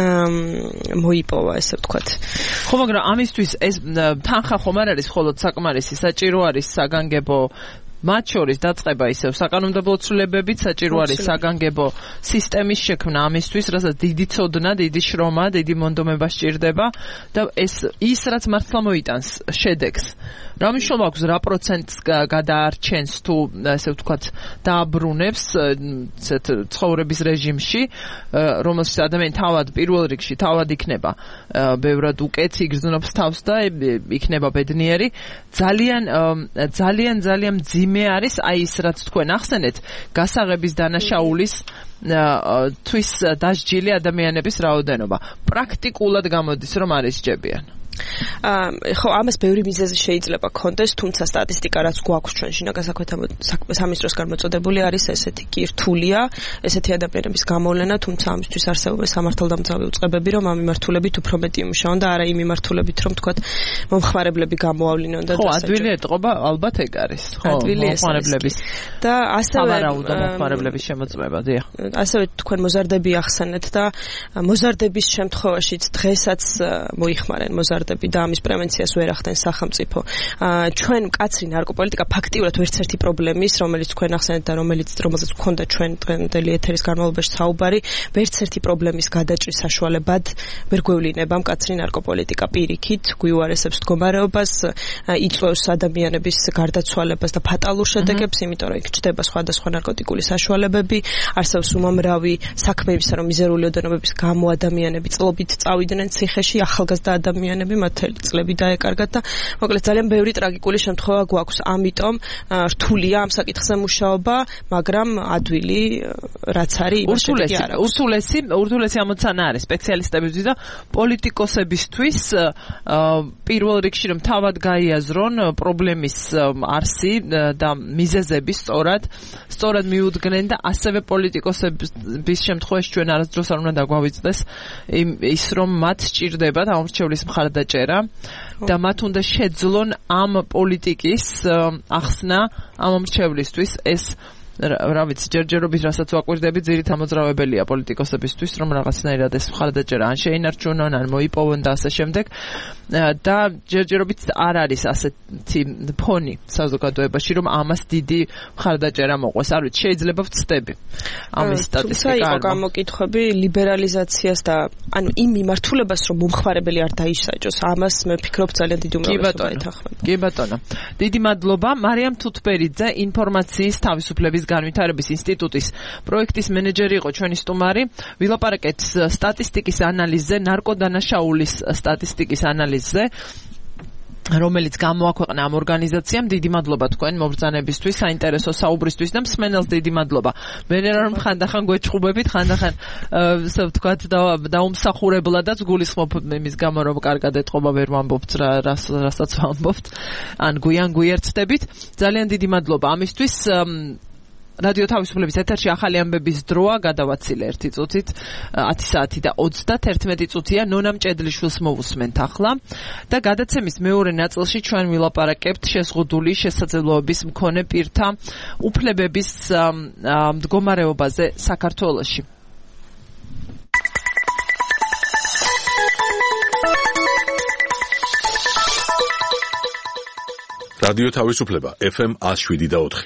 S3: მოიპოვა, ესე ვთქვათ.
S2: ხო, მაგრამ ამისთვის ეს თანხა ხომ არ არის მხოლოდ საკმარისი, საჭირო არის საგანგებო მათ შორის დაწყება ისევ საკანონმდებლო ცვლილებებით, საჭირო არის საგანგებო სისტემის შექმნა ამისთვის, რასაც დიდი ცოდნა, დიდი შრომა, დიდი მონდომება სჭირდება და ის რაც მართლა მოიტანს შედეგს. რა მნიშვნელობა აქვს, რა პროცენტს გადაარჩენს თუ ესე ვთქვათ დააბრუნებს ცხოვრების რეჟიმში, რომელშიც ადამიანი თავად პირველ რიგში თავად იქნება ბევრად უკეთ, იგრძნობს თავს და იქნება ბედნიერი. ძალიან მძიმე არის აი ის რაც თქვენ ახსენეთ, გასაღების დანაშაულის თვის დასჯილი ადამიანების რაოდენობა. პრაქტიკულად გამოდის, რომ არ ისჯებიან.
S3: ხო, ამას ბევრი მიზეზი შეიძლება ქონდეს, თუმცა სტატისტიკა რაც გვაქვს ჩვენ შინაგან საქმეთა სამინისტროს გამოწოდებული არის ესეთი კი რთულია ესეთი ადამიანების გამოვლენა, თუმცა ამისთვის არსებობს სამართალდამცავი უწყებები, რომ ამ მიმართულებით უფრო მეტი იმუშაონ და არა იმ მიმართულებით, რომ თქვათ მომხმარებლები გამოავლინონ და
S2: ხო, ადვილი ეტყობა ალბათ ეგ არის. ხო, მომხმარებლების
S3: და ასევე
S2: მომხმარებლების შემოწმება, დიახ.
S3: ასევე თქვენ მოზარდები ახსენეთ და მოზარდების შემთხვევაშიც დღესაც მოიხმარენ მოზარდები და ამის პრევენციას ვერ ახდენს სახელმწიფო. ჩვენ მკაცრი ნარკოპოლიტიკა ფაქტიურად ვერცერთი პრობლემის, რომელიც თქვენ ახსენეთ და რომელზეც გქონდა ჩვენ დღევანდელი ეთერის განმავლობაში საუბარი, ვერცერთი პრობლემის გადაჭრის საშუალებად ვერ გვევლინება მკაცრი ნარკოპოლიტიკა პირიქით, გვიუარესებს მდგომარეობას, იწვევს ადამიანების გარდაცვალებას და ფატალურ შედეგებს, იმიტომ რომ იქ ჩდება სხვადასხვა ნარკოტიკული საშუალებები, არსებობს უმამრავი საქმე იმისა, რომ მიზერული ოდენობების გამო ადამიანები წლობით წავიდნენ ციხეში, ახალგაზრდა ადამიანები მათი წლები დაეკარგათ და მოკლედ ძალიან ბევრი ტრაგიკული შემთხვევა გვაქვს. ამიტომ რთულია ამ საკითხზე მუშაობა, მაგრამ ადვილი რაც არის იმას შედეგი არ აქვს.
S2: ურთულესი ამოცანა არის სპეციალისტებისთვის და პოლიტიკოსებისთვის პირველ რიგში რომ თავად გაიაზრონ პრობლემის არსი და მიზეზები სწორად მიუდგნენ და ასევე პოლიტიკოსების შემთხვევაში ჩვენ არასდროს არ უნდა დაგვავიწყდეს ის რომ მათ სჭირდებათ ამორჩევლის მხარდაჭერა და მათ უნდა შეძლონ ამ პოლიტიკის ახსნა ამ ამორჩევლისთვის ეს რა ვიცი ჯერჯერობით რასაც ვაკვირდები ძირით ამოძრავებელია პოლიტიკოსებისთვის რომ რაღაცნაირად ეს მხარდაჭერა ან შეინარჩუნონ ან მოიპოვონ და ასე შემდეგ და ჯერჯერობით არ არის ასეთი ფონი საზოგადოებაში რომ ამას დიდი მხარდაჭერა მოყვეს არ ვიცი შეიძლება ვწდები ამის სტატისტიკა
S3: თუმცა იყო გამოკითხვები ლიბერალიზაციას და ანუ იმ მიმართულებას რომ მომხმარებელი არ დაისაჯოს ამას მე ვფიქრობ ძალიან დიდი უმრავლესობა ეთანხმება.
S2: კი ბატონო დიდი მადლობა მარიამ თუთბერიძე ინფორმაციის თავისუფლების განვითარების ინსტიტუტის პროექტის მენეჯერი იყო ჩვენი სტუმარი. ვილაპარაკეთ სტატისტიკის ანალიზზე, ნარკოდანაშაულის სტატისტიკის ანალიზზე, რომელიც გამოაქვეყნა ამ ორგანიზაციამ. დიდი მადლობა თქვენ მობრძანებისთვის, საინტერესო საუბრისთვის და მსმენელს დიდი მადლობა. მე რომ ხანდახან გვეჭხუბებით, ხანდახან ასე ვთქვათ დაუმსახურებლადაც გულისხმობ იმის გამო რომ კარგად ეთყობა ვერ ვამბობთ რასაც ვამბობთ. ან გვერდებით. ძალიან დიდი მადლობა ამისთვის. რადიო თავისუფლების ეთერში ახალი ამბების დროა გადავაცილე 1 წუთით 10 საათი და 31 წუთია ნონა მჭედლიშვილს მოვუსმენთ ახლა და გადაცემის მეორე ნაწილში ჩვენ ვილაპარაკებთ შეზღუდული შესაძლებლობების მქონე პირთა უფლებების მდგომარეობაზე საქართველოში.
S1: რადიო თავისუფლება FM 107.4.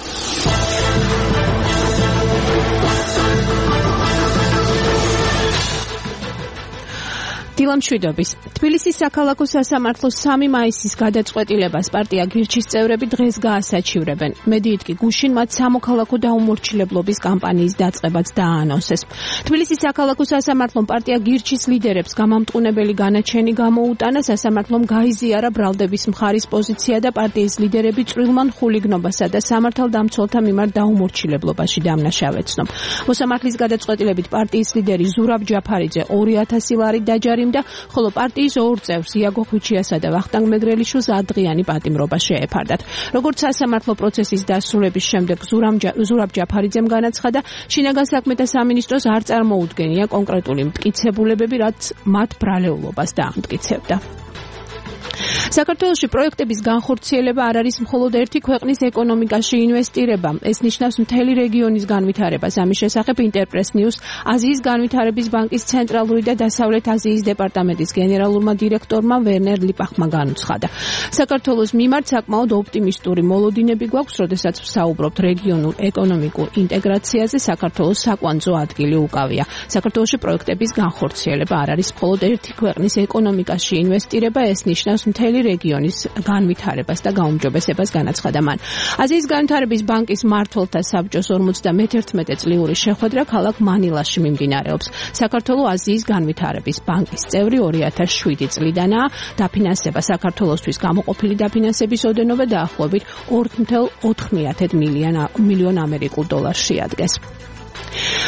S6: დილამშვიდობის. თბილისის საქალაქო სასამართლოს 3 მაისის გადაწყვეტილებას პარტია გირჩის წევრები დღეს გაასაჩივრებენ. მედიით კი გუშინ მათ სამოქალაქო დაუმორჩილებლობის კამპანიის დაწყებაც დააანონსეს. თბილისის საქალაქო სასამართლომ პარტია გირჩის ლიდერებს გამამტყუნებელი განაჩენი გამოუტანა, სასამართლომ გაიზიარა ბრალდების მხარის პოზიცია და პარტიის ლიდერები წვრილმან ხულიგნობასა და სამართალდამცველთა მიმართ დაუმორჩილებლობაში დამნაშავეცნო. მოსამართლის გადაწყვეტილებით პარტიის ლიდერი ზურაბ ჯაფარიძე 2000 ლარი დაჯარიმდა, ხოლო პარტიის ორ წევრს იაგო ხვიჩიასა და ვახტანგ მეგრელიშვილს ადრიანი პატიმრობა შეეფარდათ. როგორც სასამართლო პროცესის დასრულების შემდეგ ზურაბ ჯაფარიძემ განაცხადა, შინაგან საქმეთა სამინისტროს არ წარმოუდგენია კონკრეტული მტკიცებულებები, რაც მათ ბრალეულობას დაამტკიცებდა. საქართველოში პროექტების განხორციელება არ არის მხოლოდ ერთი ქვეყნის ეკონომიკაში ინვესტირება. ეს ნიშნავს მთელი რეგიონის განვითარებას. ამის შესახებ ინტერპრეს ნიუს აზიის განვითარების ბანკის ცენტრალური და დასავლეთ აზიის დეპარტამენტის გენერალურმა დირექტორმა ვერნერ ლიპახმა განუცხადა. საქართველოს მიმართ საკმაოდ ოპტიმისტური მოლოდინები გვაქვს, როდესაც ვსაუბრობთ რეგიონულ ეკონომიკურ ინტეგრაციაზე, საქართველოს საკვანძო ადგილი უკავია. საქართველოში პროექტების განხორციელება არ არის მხოლოდ ერთი ქვეყნის ეკონომიკაში ინვესტირება, ეს ნიშნავს მთელი რეგიონის განვითარებას და გაუმჯობესებას, განაცხადა მან. აზიის განვითარების ბანკის მმართველთა საბჭოს 51 წლიური შეხვედრა ქალაქ მანილაში მიმდინარეობს. საქართველოს აზიის განვითარების ბანკის წევრი 2007 წლიდანაა. დაფინანსება საქართველოსთვის გამოყოფილი დაფინანსების ოდენობა დაახლოებით 2.4 მილიონ ამერიკულ დოლარს შეადგენს.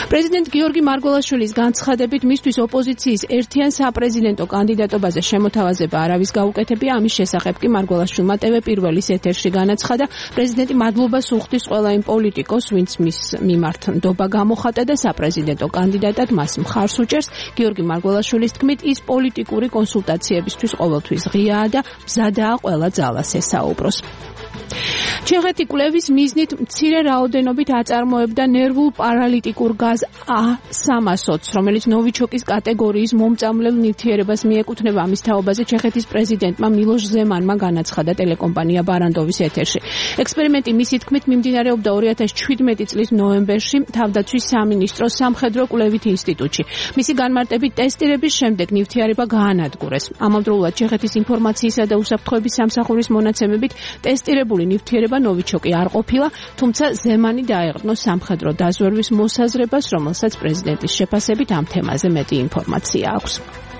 S6: პრეზიდენტ გიორგი მარგველაშვილის განცხადებით მისთვის ოპოზიციის ერთიან საპრეზიდენტო კანდიდატობაზე შემოთავაზება არავის გაუკეთებია. ამის შესახებ კი მარგველაშვილმა TV პირველის ეთერში განაცხადა, პრეზიდენტი მადლობას უხდის ყველა იმ პოლიტიკოს, ვინც მის მიმართ ნდობა გამოხატა და საპრეზიდენტო კანდიდატად მას მხარს უჭერს. გიორგი მარგველაშვილის თქმით, ის პოლიტიკური კონსულტაციებისთვის ყოველთვის ღიაა და მზადაა ყველა ძალას ესაუბროს. ჩეხეთი კვლევის მიზნით მცირე რაოდენობით აწარმოებდა ნერვულ პარალიტიკურ გაზ A320, რომელიც ნოვიჩოკის კატეგორიის მომწამლელ ნივთიერებას მიეკუთვნება. ამის თაობაზე ჩეხეთის პრეზიდენტმა მილოშ ზემანმა განაცხადა ტელეკომპანია ბარანდოვის ეთერში. ექსპერიმენტი მისი თქმით მიმდინარეობდა 2017 წლის ნოემბერში თავდაცვის სამინისტროს სამხედრო კვლევით ინსტიტუტში. მისი განმარტებით ტესტირების შემდეგ ნივთიერება გაანადგურეს. ამავდროულად ჩეხეთის ინფორმაციისა და უსაფრთხოების სამსახურის მონაცემებით ტესტირებული ნივთიერება ნოვიჩოკი არ ყოფილა, თუმცა ზემანი დაეღრნო სამხედრო დაზვერვის მოსაზრებას, რომელსაც პრეზიდენტის შეფასებით ამ თემაზე მეტი ინფორმაცია აქვს.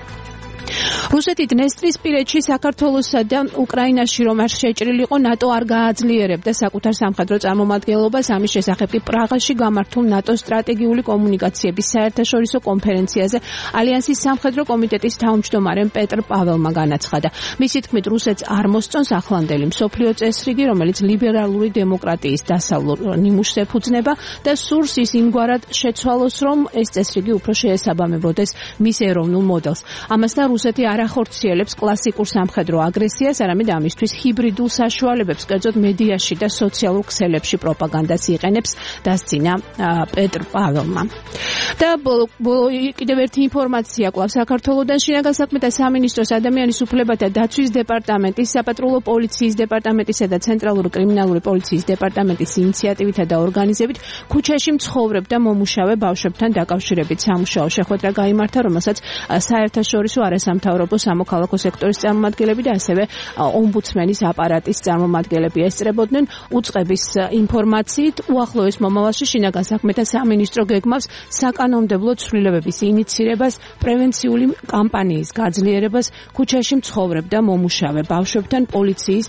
S6: რუსეთი დნესტრისპირეთში საქართველოსა და უკრაინაში რომ არ შეჭრილიყო, ნატო არ გააძლიერებდა საკუთარ სამხედრო წარმომადგენლობას. ამის შესახებ კი პრაღაში გამართულ ნატოს სტრატეგიული კომუნიკაციების საერთაშორისო კონფერენციაზე ალიანსის სამხედრო კომიტეტის თავმჯდომარემ პეტრ პაველმა განაცხადა. მისი თქმით, რუსეთს არ მოსწონს ახლანდელი მსოფლიო წესრიგი, რომელიც ლიბერალური დემოკრატიის დასავლურ ნიმუშს ეფუძნება და სურს ის იმგვარად შეცვალოს, რომ ეს წესრიგი უფრო შეესაბამებოდეს მის ეროვნულ მოდელს. ამასთან რუსეთი არ ახორციელებს კლასიკურ სამხედრო აგრესიას, არამედ ამისთვის ჰიბრიდულ საშუალებებს, კერძოდ მედიაში და სოციალურ ქსელებში პროპაგანდას იყენებს, დასცინა პეტრ პაველმა. და კიდევ ერთი ინფორმაცია კვლავ საქართველოდან. შინაგან საქმეთა სამინისტროს ადამიანის უფლებათა დაცვის დეპარტამენტის, საპატრულო პოლიციის დეპარტამენტისა და ცენტრალური კრიმინალური პოლიციის დეპარტამენტის ინიციატივითა და ორგანიზებით ქუჩაში მცხოვრებ და მომუშავე ბავშვებთან დაკავშირებით სამუშაო შეხვედრა გაიმართა, რომელსაც საერთაშორისო არასამთავრობო სამოქალაქო სექტორის წარმომადგენლები და ასევე ომბუდსმენის აპარატის წარმომადგენლები ესწრებოდნენ. უწყების ინფორმაციით, უახლოეს მომავალში შინაგან საქმეთა სამინისტრო გეგმავს საკანონმდებლო ცვლილებების ინიცირებას, პრევენციული კამპანიის გაძლიერებას ქუჩაში მცხოვრებ და მომუშავე ბავშვებთან პოლიციის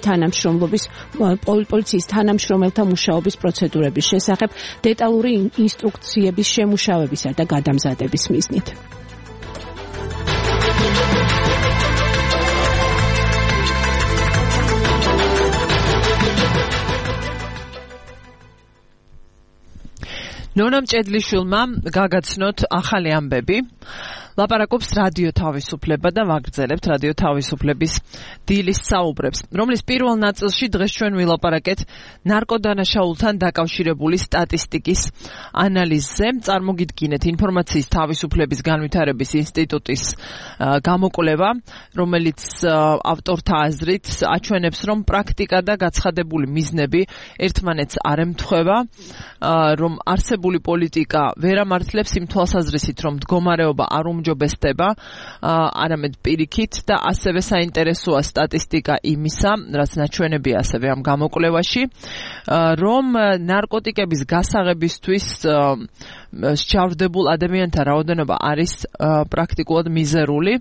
S6: თანამშრომელთა მუშაობის პროცედურების შესახებ დეტალური ინსტრუქციების შემუშავებისა და გადამზადების მიზნით.
S2: ნონა მჭედლიშვილმა გაგაცნოთ ახალი ამბები. ლაპარაკობს რადიო თავისუფლება და ვაგრძელებთ რადიო თავისუფლების დილის საუბრებს, რომლის პირველ ნაწილში დღეს ჩვენ ვილაპარაკეთ ნარკოდანაშაულთან დაკავშირებული სტატისტიკის ანალიზზე. წარმოგიდგინეთ ინფორმაციის თავისუფლების განვითარების ინსტიტუტის გამოკვლევა, რომელიც ავტორთა აზრით აჩვენებს, რომ პრაქტიკა და გაცხადებული მიზნები ერთმანეთს არ ემთხვევა, რომ არსებული პოლიტიკა ვერ ამართლებს იმ თვალსაზრისით, რომ მდგომარეობა არ უმჯობესდება, არამედ პირიქით და ასევე საინტერესოა სტატისტიკა იმისა, რაც ნაჩვენებია ასევე ამ გამოკვლევაში, რომ ნარკოტიკების გასაღებისთვის სჯავრდებულ ადამიანთა რაოდენობა არის პრაქტიკულად მიზერული.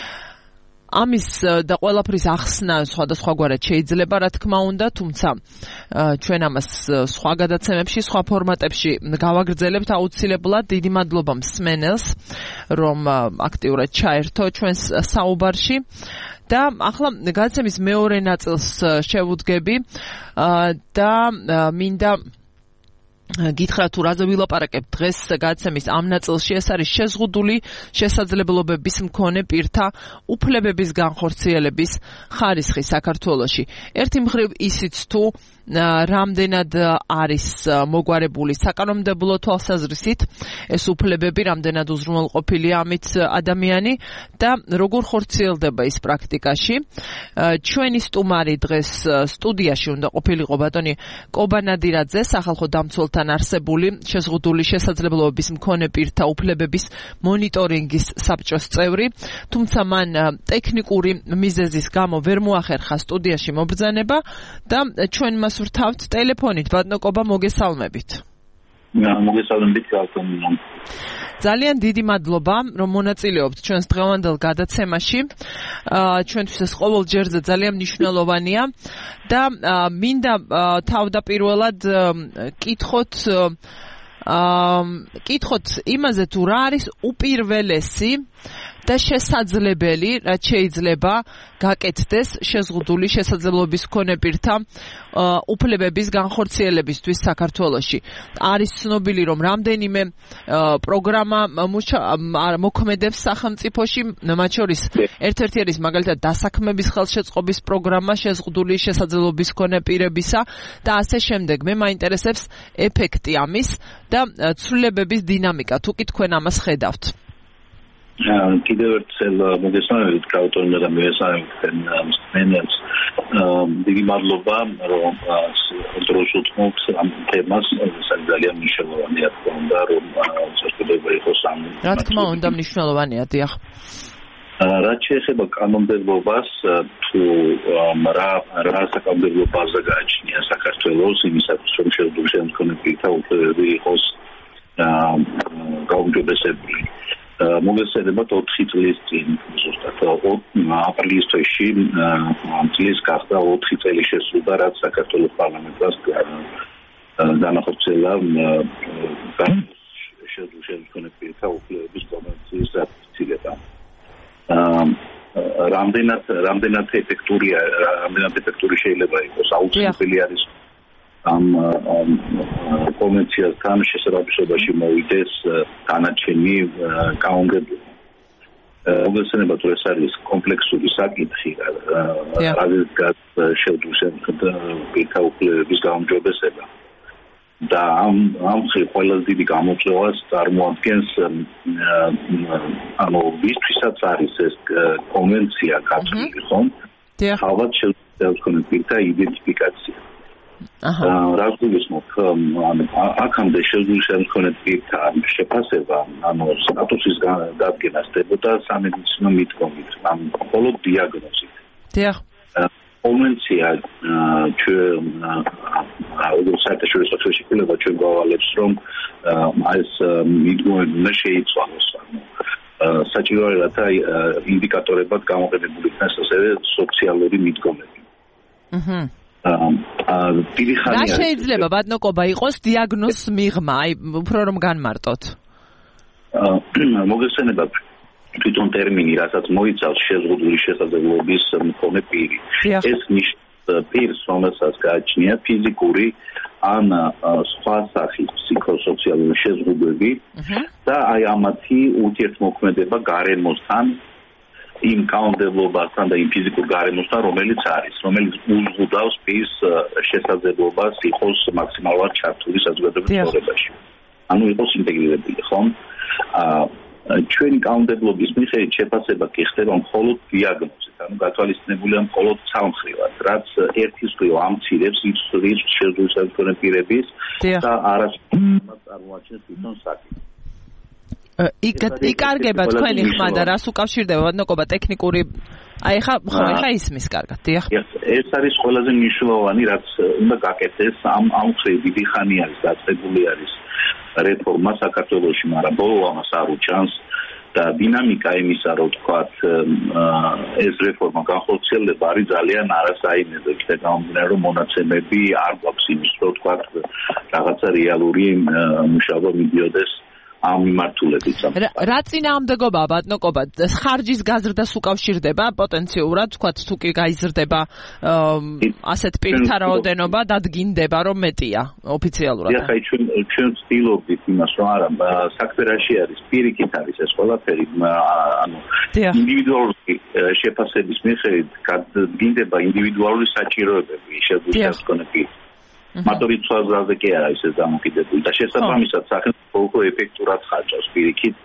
S2: ამის და ყველაფრის ახსნა სხვადასხვაგვარად შეიძლება, რა თქმა უნდა, თუმცა ჩვენ ამას სხვა გადაცემებში, სხვა ფორმატებში გავაგრძელებთ აუცილებლად. დიდი მადლობა მსმენელს, რომ აქტიურად ჩაერთო ჩვენს საუბარში. და ახლა გადაცემის მეორე ნაწილს შევუდგები და მინდა გითხრათ, თუ რაზე ვილაპარაკებ დღეს გადაცემის ამ ნაწილში, ეს არის შეზღუდული შესაძლებლობების მქონე პირთა უფლებების განხორციელების ხარისხი საქართველოში. ერთი მხრივ ისიც თუ რამდენად არის მოგვარებული საკანონმდებლო თვალსაზრისით ეს უფლებები, რამდენად უზრუნველყოფილია ამით ადამიანი და როგორ ხორციელდება ის პრაქტიკაში. ჩვენი სტუმარი დღეს სტუდიაში უნდა ყოფილიყო ბატონი კობა ნადირაძე, სახალხო დამცველთან არსებული შეზღუდული შესაძლებლობების მქონე პირთა უფლებების მონიტორინგის საბჭოს წევრი, თუმცა მან ტექნიკური მიზეზის გამო ვერ მოახერხა სტუდიაში მობრძანება და ჩვენ მას ვრთავთ ტელეფონით. ბატონო კობა, მოგესალმებით.
S7: მოგესალმებით, ბატონო.
S2: ძალიან დიდი მადლობა, რომ მონაწილეობთ ჩვენს დღევანდელ გადაცემაში. ჩვენთვის ეს ყოველ ჯერზე ძალიან მნიშვნელოვანია და მინდა თავდაპირველად კითხოთ კითხოთ იმაზე თუ რა არის უპირველესი და შესაძლებელი, რაც შეიძლება გაკეთდეს შეზღუდული შესაძლებლობის მქონე პირთა უფლებების განხორციელებისთვის საქართველოში. არის ცნობილი, რომ რამდენიმე პროგრამა მოქმედებს სახელმწიფოში, მათ შორის ერთ-ერთი არის მაგალითად დასაქმების ხელშეწყობის პროგრამა შეზღუდული შესაძლებლობის მქონე პირებისა და ასე შემდეგ. მე მაინტერესებს ეფექტი ამის და ცვლილებების დინამიკა, თუ კი თქვენ ამას ხედავთ.
S7: კიდევ ერთხელ მოგესალმებით კაუტორმა და მესალმებით მსმენელს. დიდი მადლობა რომ დროს უთმობთ ამ თემას, ძალიან მნიშვნელოვანია თქმა რომ საზოგადოება იყოს ამ.
S2: რა თქმა უნდა მნიშვნელოვანია, დიახ.
S7: რაც შეეხება კანონმდებლობას, თუ რა საკანონმდებლო ბაზა გააჩნია საქართველოს იმისათვის, რომ შეზღუდული შემდგომი პირთა უფლებები იყოს გაუმჯობესებული. მოგესალმებით 4 წლის წინ, ზუსტად აპრილის თვეში, ამ წლის გახდა 4 წელი შესრულდა, რაც საქართველოს პარლამენტს განახორციელა შეზღუდული შემდგომი პირთა უფლებების კონვენციის რატიფიცირება. რამდენად ეფექტური შეიძლება იყოს, აუცილებელი არის ამ კონვენციასთან შესაბამისობაში მოვიდეს განაჩენი კანონმდებლობა. მოგესალმებით, რომ ეს არის კომპლექსური საკითხი, რადგან შეზღუდული პირთა უფლებების გაუმჯობესება. და ამ ყველაზე დიდი გამოწვევას წარმოადგენს ვისთვისაც არის ეს კონვენცია გაწეული, ხომ? თავად შეზღუდული პირთა იდენტიფიკაცია. რაც გულისხმობ, აქამდე შეზღუდული პირთა შეფასება, სტატუსის დადგენა ხდებოდა სამედიცინო მიდგომით, მხოლოდ დიაგნოზით.
S2: დიახ.
S7: კონვენცია საერთაშორისო ხელშეკრულება ჩვენ გვავალებს, რომ ეს მიდგომები უნდა შეიცვალოს. საჭირო არის, რათა ინდიკატორებად გამოყენებული იქნას ასევე სოციალური მიდგომები.
S2: რა შეიძლება ბატონობა იყოს დიაგნოზის მიღმა, აი უფრო რომ განმარტოთ.
S7: მოგესალმებით. თვითონ ტერმინი, რასაც მოიცავს შეზღუდული შესაძლებლობის მქონე პირი. ეს ნიშნავს პირს, რომელსაც გააჩნია ფიზიკური ან სხვა სახის ფსიქოსოციალური შეზღუდვები და აი ამათი ურთიერთმოქმედება გარემოსთან, იმ კანონმდებლობასთან და იმ ფიზიკურ გარემოსთან, რომელიც უზღუდავს პირს შესაძლებლობას იყოს მაქსიმალურად ჩართული საზოგადოების ცხოვრებაში. ანუ იყოს ინტეგრირებული, ხომ? ჩვენი კანონმდებლობის მიხედვით შეფასება კი ხდება მხოლოდ დიაგნოზით, ანუ გათვალისწინებულია მხოლოდ ცალმხრივად, რაც ერთის მხრივ ამცირებს რისკს შეზღუდული პირების და არასდროს წარმოაჩენს თვითონ საკითხს.
S2: იკარგება თქვენი ხმა და რას უკავშირდება ბატონობა ტექნიკური აი ხა ისმის კარგად, დიახ.
S7: ეს არის ყველაზე მნიშვნელოვანი, რაც უნდა გაკეთდეს ამ მხრივ დიდი ხანი არის დაწყებული არის რეფორმა საქართველოში, მაგრამ ბოლო ამას არ უჩანს და დინამიკა იმისა, რომ თქვათ ეს რეფორმა განხორციელდება არის ძალიან არასაიმედო, და გამომდინარე რომ მონაცემები არ გვაქვს იმის, რომ თქვათ რაღაცა რეალური მუშაობა მიდიოდეს ამ მიმართულებით.
S2: რა წინააღმდეგობაა ბატონობა? ხარჯის გაზრდას უკავშირდება პოტენციურად, თქვათ თუ კი გაიზრდება ასეთ პირთა რაოდენობა, დადგინდება რომ მეტია ოფიციალურად.
S7: ახლა ჩვენ ვცდილობთ იმას, რომ არა საქმერაში არის პირიქით არის ეს ყველაფერი, ანუ ინდივიდუალური შეფასების მიხედვით გადგინდება ინდივიდუალური საჭიროებები შეზღუდული მარტო რიცხვაზე კი არა ისე დამოკიდებული და შესაბამისად სახელმწიფო უკვე ეფექტურად ხარჯავს პირიქით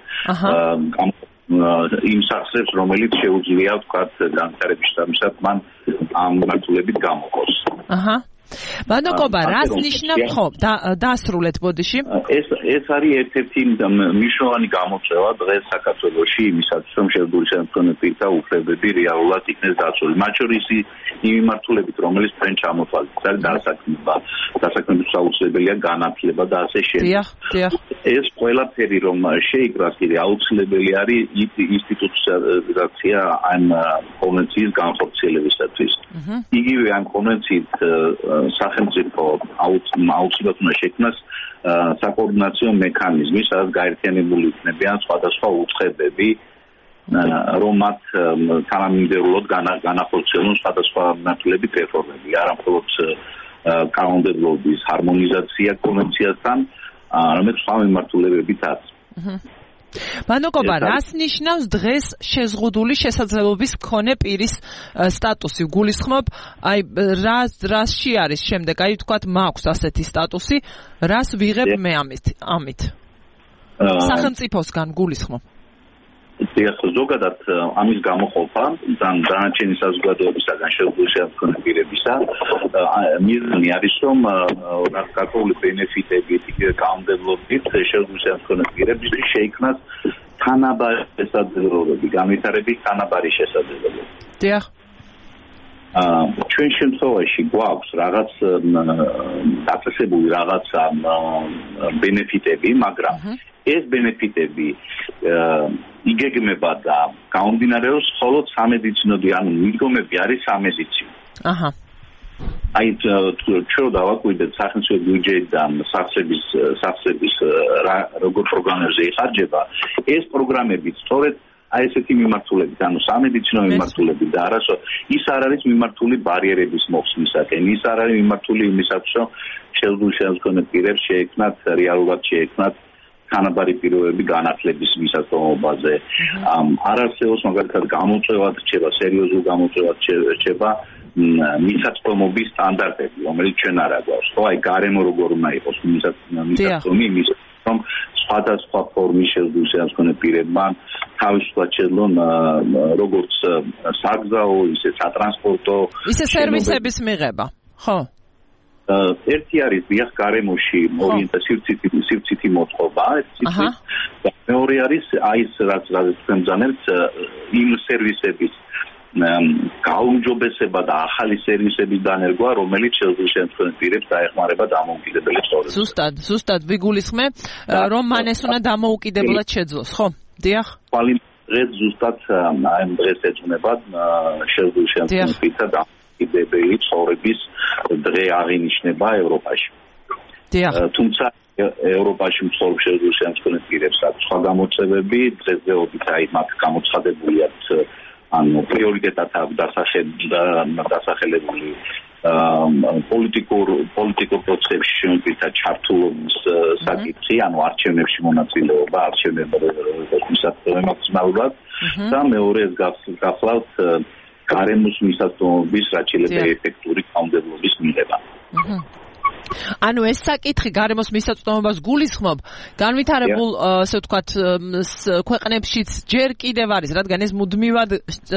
S7: იმ სახსრებს, რომელიც შეუძლია ვთქვათ განვითარების სამისად მან ამ მიმართულებით გამოყოს.
S2: ბატონობა, რას ნიშნავს ხო? დაასრულეთ ბოდიში.
S7: ეს არის ერთ-ერთი მნიშვნელოვანი გამოწვევა დღეს საქართველოში იმისათვის, რომ შეზღუდული პირთა უფლებები რეალურად იქნეს დაცული. მათ შორის იმ მიმართულებით, რომელიც ჩვენ ჩამოთვალეთ, არის დასაქმების აუცილებელია განათლება და ასე შემდეგ. ეს ყველაფერი რომ შეიკრას, კიდე აუცილებელი არის ინსტიტუცია ამ კონვენციის განხორციელებისათვის. იგივე ამ კონვენციით სახელმწიფო აუცილებლად უნდა შექმნას საკოორდინაციო მექანიზმი, სადაც გაერთიანებული იქნებიან სხვადასხვა უწყებები, რომ მათ თანამიმდევრულად განახორციელონ სხვადასხვა მიმართულებით რეფორმები, არა მხოლოდ კანონმდებლობის ჰარმონიზაცია კონვენციასთან, არამედ სხვა მიმართულებებითაც.
S2: ბანოკობა, რას ნიშნავს დღეს შეზღუდული შესაძლებლობის მქონე პირის სტატუსი? გულისხმობ, აი რასში არის შემდეგ, აი ვთქვათ, მაქვს ასეთი სტატუსი, რას ვიღებ მე ამით? სახელმწიფოსგან გულისხმობ.
S7: ზოგადად ამის გამოყოფა დანარჩენი საზოგადოებისაგან შეზღუდული შემდგომი პირებისა მიზანი არის რომ გარკვეული ბენეფიტები კანონმდებლობით შეზღუდული შემდგომი პირებისთვის შეიქმნას თანაბარი შესაძლებლობები, განვითარების თანაბარი შესაძლებლობები.
S2: დიახ.
S7: ჩვენ შემთხვევაში გვაქვს რაღაც დაწესებული რაღაცა ბენეფიტები, მაგრამ ეს ბენეფიტები იგეგმება და გამომდინარეობს მხოლოდ სამედიცინოდი, ანუ მიდგომები არის სამედიცინო.
S2: აჰა.
S7: აი ჩვენ დავაკვირდეთ სახელმწიფო ბიუჯეტიდან სახსრების როგორ პროგრამებზე იხარჯება, ეს პროგრამები სწორედ აი ესეთი მიმართულებით, ანუ სამედიცინო მიმართულებით და არასო ის არ არის მიმართული ბარიერების მოხსნისაკენ, ის არ არის მიმართული იმისათვის, რომ შეზღუდული შემდგომი პირებს შეექმნათ რეალურად შეექმნათ თანაბარი პირობები განათლების მისაწვდომობაზე. არ არსებობს მაგალითად გამოწვევად რჩება, სერიოზულ გამოწვევად რჩება მისაწვდომობის სტანდარტები, რომელიც ჩვენ არ აგვაქვს. ხო, აი გარემო როგორ უნდა იყოს მისაწვდომი იმის რომ სხვადასხვა ფორმის შეზღუდული შემდგომი პირებმა თავისუფლად შეძლონ როგორც საგზაო, ისე სატრანსპორტო,
S2: ისე სერვისების მიღება. ხო.
S7: ერთი არის დიახ გარემოში სივრცითი მოწყობა, და მეორე არის აი ეს რაც თქვენ ბრძანებთ იმ სერვისების გაუმჯობესება და ახალი სერვისების დანერგვა, რომელიც შეზღუდული შემდგომი პირებს დაეხმარება დამოუკიდებელი ცხოვრება.
S2: ზუსტად ვიგულისხმე, რომ მან ეს უნდა დამოუკიდებლად შეძლოს, ხო? დიახ.
S7: დღეს ზუსტად აი დღეს ეძღვნება შეზღუდული შემდგომი პირთა დამოუკიდებელი ცხოვრების დღე აღინიშნება ევროპაში. თუმცა ევროპაში მცხოვრებ შეზღუდული შემდგომი პირებს აქვს სხვა გამოწვევები, დღესდღეობით აი მათ გამოცხადებულიათ ანუ პრიორიტეტად აქვს დასახელებული პოლიტიკურ პროცესებში შემოგვითა ჩართულობის საკითხი, ანუ არჩევნებში მონაწილეობა, არჩევნების მისაწვდომებლად და მეორე ეს გახლავთ გარემოს მისაწვდომობის რაც შეიძლება ეფექტური კანონმდებლობის მიღება.
S2: ანუ ეს საკითხი გარემოს მისაწვდომობას გულისხმობ განვითარებულ ასე ვთქვათ ქვეყნებშიც ჯერ კიდევ არის, რადგან ეს მუდმივად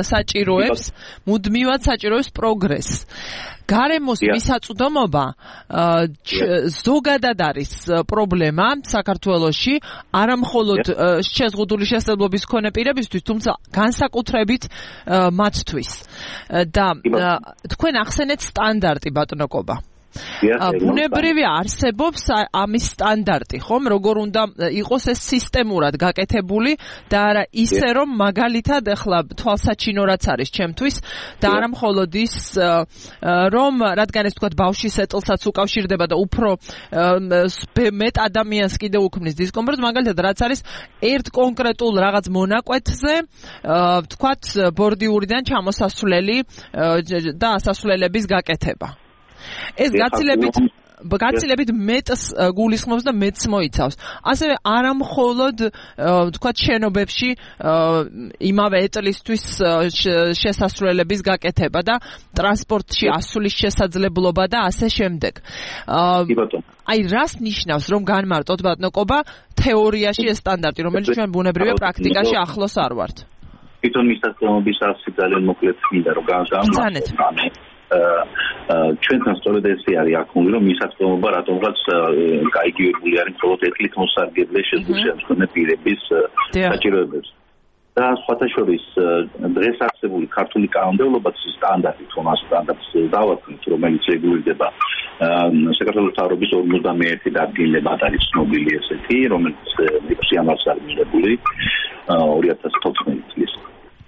S2: საჭიროებს პროგრესს. გარემოს მისაწვდომობა ზოგადად არის პრობლემა საქართველოში, არა მხოლოდ შეზღუდული შესაძლებლობის მქონე პირებისთვის, თუმცა განსაკუთრებით მათთვის. და თქვენ ახსენეთ სტანდარტი, ბატონოკობა. ბუნებრივი არსებობს ამის სტანდარტი, ხომ? როგორ უნდა იყოს ეს სისტემურად გაკეთებული და არა ისე, რომ მაგალითად ახლა თვალსაჩინო რაც არის ჩემთვის და არა მხოლოდ ის, რომ რადგან ეს თქვათ ბავშვის ეტლსაც უკავშირდება და უფრო მეტ ადამიანს კიდევ უქმნის დისკომფორტს, მაგალითად რაც არის ერთ კონკრეტულ რაღაც მონაკვეთზე, თქვათ ბორდიურიდან ჩამოსასვლელი და ასასვლელების გაკეთება. ეს გაცილებით მეტს გულისხმობს და მეტს მოიცავს. ასევე არა მხოლოდ ვთქვათ შენობებში იმავე ეტლისთვის შესასვლელების გაკეთება და ტრანსპორტში ასვლის შესაძლებლობა და ასე შემდეგ. აი რას ნიშნავს რომ განმარტოთ ბატონოკობა თეორიაში ეს სტანდარტი, რომელიც ჩვენ ბუნებრივია პრაქტიკაში ახლოს არ ვართ.
S7: თვითონ მისაწვდომობის არსი ძალიან მოკლედ მინდა რომ
S2: განსამართლოთ.
S7: ჩვენთან სწორედ ესე არის აქ რომ მისაწვდომობა რატომღაც გაიგივებული არის მხოლოდ ეთლით მოსარგებლე შეზღუდული შემდგომი პირების საჭიროებებს. და სხვათა შორის დღეს არსებული ქართული კანონმდებლობის სტანდარტი, თუნდაც სტანდარტს დავაკვირდით, რომელიც რეგულირდება საქართველოს მთავრობის 51 დადგენილება არის ცნობილი ესეთი, რომელიც 6 იანვარს არის მიღებული 2014 წლის.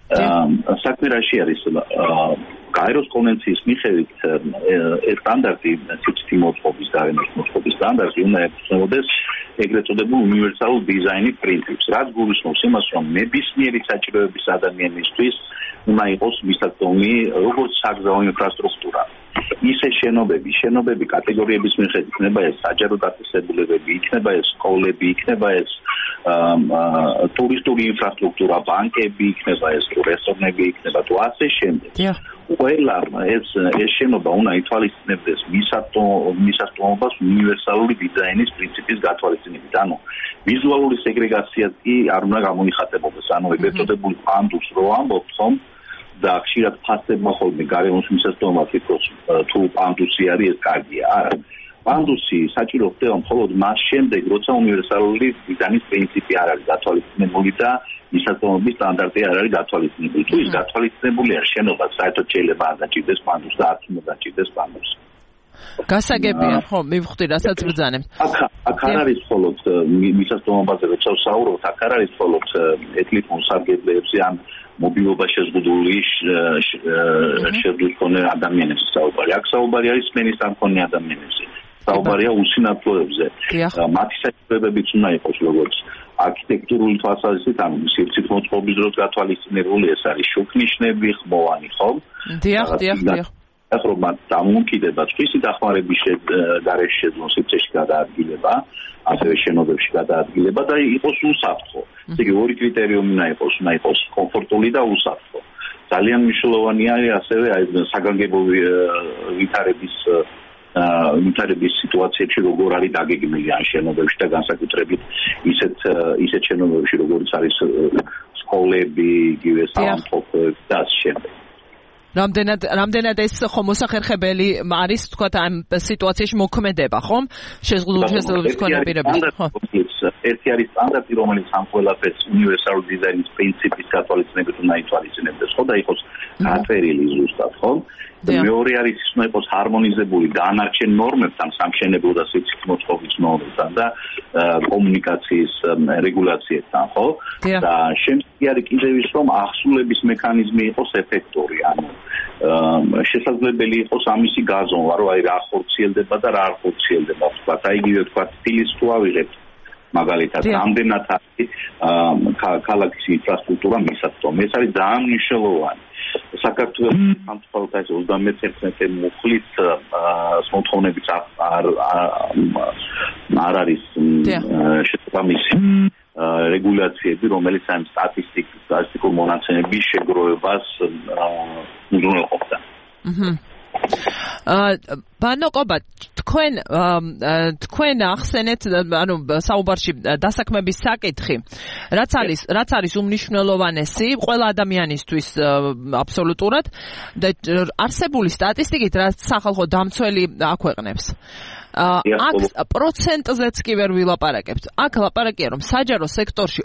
S7: საქმე რაში არის? გაეროს კონვენციის მიხედვით ეს სტანდარტი სიცოცხლის მოწყობის და მოწყობის სტანდარტი უნდა ეფუძნებოდეს ეგრეთ წოდებულ უნივერსალურ დიზაინის პრინციპს, რაც გულისხმობს იმას, რომ ნებისმიერი საჭიროების ადამიანისთვის უნდა იყოს მისაწვდომი როგორც საგზაო ინფრასტრუქტურა, ისე შენობები კატეგორიების მიხედვით, იქნება ეს საჯარო დაწესებულებები, იქნება ეს სკოლები, იქნება ეს ტურისტული ინფრასტრუქტურა, ბანკები, იქნება ეს რესტორნები, იქნება თუ ასე შემდეგ. ყველა ეს შენობა უნდა ითვალისწინებდეს მისაწვდომობას უნივერსალური დიზაინის პრინციპის გათვალისწინებით. ანუ ვიზუალური სეგრეგაცია კი არ უნდა გამოიხატებოდეს. ანუ ეგრეთ წოდებული პანდუს რო ამბობთ, ხომ? და ხშირად ფასებმა ხოლმე გარემოს მისაწვდომად თვითონ თუ პანდუსი არის ეს კარგია. არა. პანდუსი საჭირო ხდება მხოლოდ მას შემდეგ, როცა უნივერსალური დიზაინის პრინციპი არ არის გათვალისწინებული და მისაწვდომობის სტანდარტი არ არის გათვალისწინებული. თუ ის გათვალისწინებულია, შენობა საერთოდ შეიძლება არ დაჭირდეს პანდუსს და არც უნდა დაჭირდეს პანდუსს.
S2: გასაგებია, ხო, მივხვდი, რასაც ბრძანებ.
S7: აქ არ არის მხოლოდ მისაწვდომობაზე როცა ვსაუბრობთ, აქ არ არის მხოლოდ ეთნიკურ სარგებლეებზე ან მობილობა შეზღუდული შეძლო ადამიანებს საუბარი. აქ საუბარი არის სმენის სამქონე ადამიანებზე. საუბარია უსინათლოებზე. მათი საჭიროებებიც უნდა იყოს როგორც არქიტექტურული თვალსაზრისით, ანუ სივრცით მოწყობის დროს გათვალისწინებული, ეს არის შუქნიშნები, ხმოვანი, ხო?
S2: დიახ.
S7: ახლა დამოუკიდება წვისი დახმარების გარეშე შეძლო სივრცეში გადაადგილება, ასევე შენობებში გადაადგილება და იყოს უსაფრთხო. ესე იგი ორი კრიტერიუმი უნდა იყოს კომფორტული და უსაფრთხო. ძალიან მნიშვნელოვანია ასევე საგანგებო ვითარების სიტუაციებში როგორ არის დაგეგმილი ან შენობებში და განსაკუთრებით ისეთ შენობებში როგორიც არის სკოლები, იგივე საავადმყოფოები და ასე შემდეგ.
S2: რამდენად ეს ხომ მოსახერხებელი არის თქვათ ამ სიტუაციაში მოქმედება, ხომ? შეზღუდულობის მქონე პირების, ხო?
S7: ერთი არის სტანდარტი, რომელიც ამ ყველაფერს უნივერსალური დიზაინის პრინციპის გათვალისწინებით უნდა ითვალისწინებდეს, ხო და იყოს გაწერილი ზუსტად, ხო? მეორე არის ის უნდა იყოს ჰარმონიზებული დანარჩენ ნორმებთან, სამშენებლო და სივრცის მოწყობის ნორმებთან და კომუნიკაციის რეგულაციებთან, ხო? და შემდეგი არის კიდევ ის, რომ ახსულების მექანიზმი იყოს ეფექტური, ანუ შესაძლებელი იყოს ამისი გაზომვა, რომ აი რა ხორციელდება და რა არ ხორციელდება, თქვა, აი იგივე თქვა სტილის თუ ავიღებთ მაგალითად, რამდენად არის ქალაქის ინფრასტრუქტურა მისაწვდომი. ეს არის ძალიან მნიშვნელოვანი. საქართველოს სამწუხაროდ ეს 21 მუხლით მოთხოვნებიც არ არის შესაბამისი რეგულაციები, რომელიც ამ სტატისტიკურ მონაცემების შეგროვებას უზრუნველყოფდა.
S2: ბანოკობა, თქვენ ახსენეთ, ანუ საუბარში დასაქმების საკითხი, რაც არის უმნიშვნელოვანესი ყველა ადამიანისთვის აბსოლუტურად და არსებული სტატისტიკით, რაც სახალხო დამცველი აქვეყნებს. აქ პროცენტზეც კი ვერ ვილაპარაკებთ. აქ ლაპარაკია, რომ საჯარო სექტორში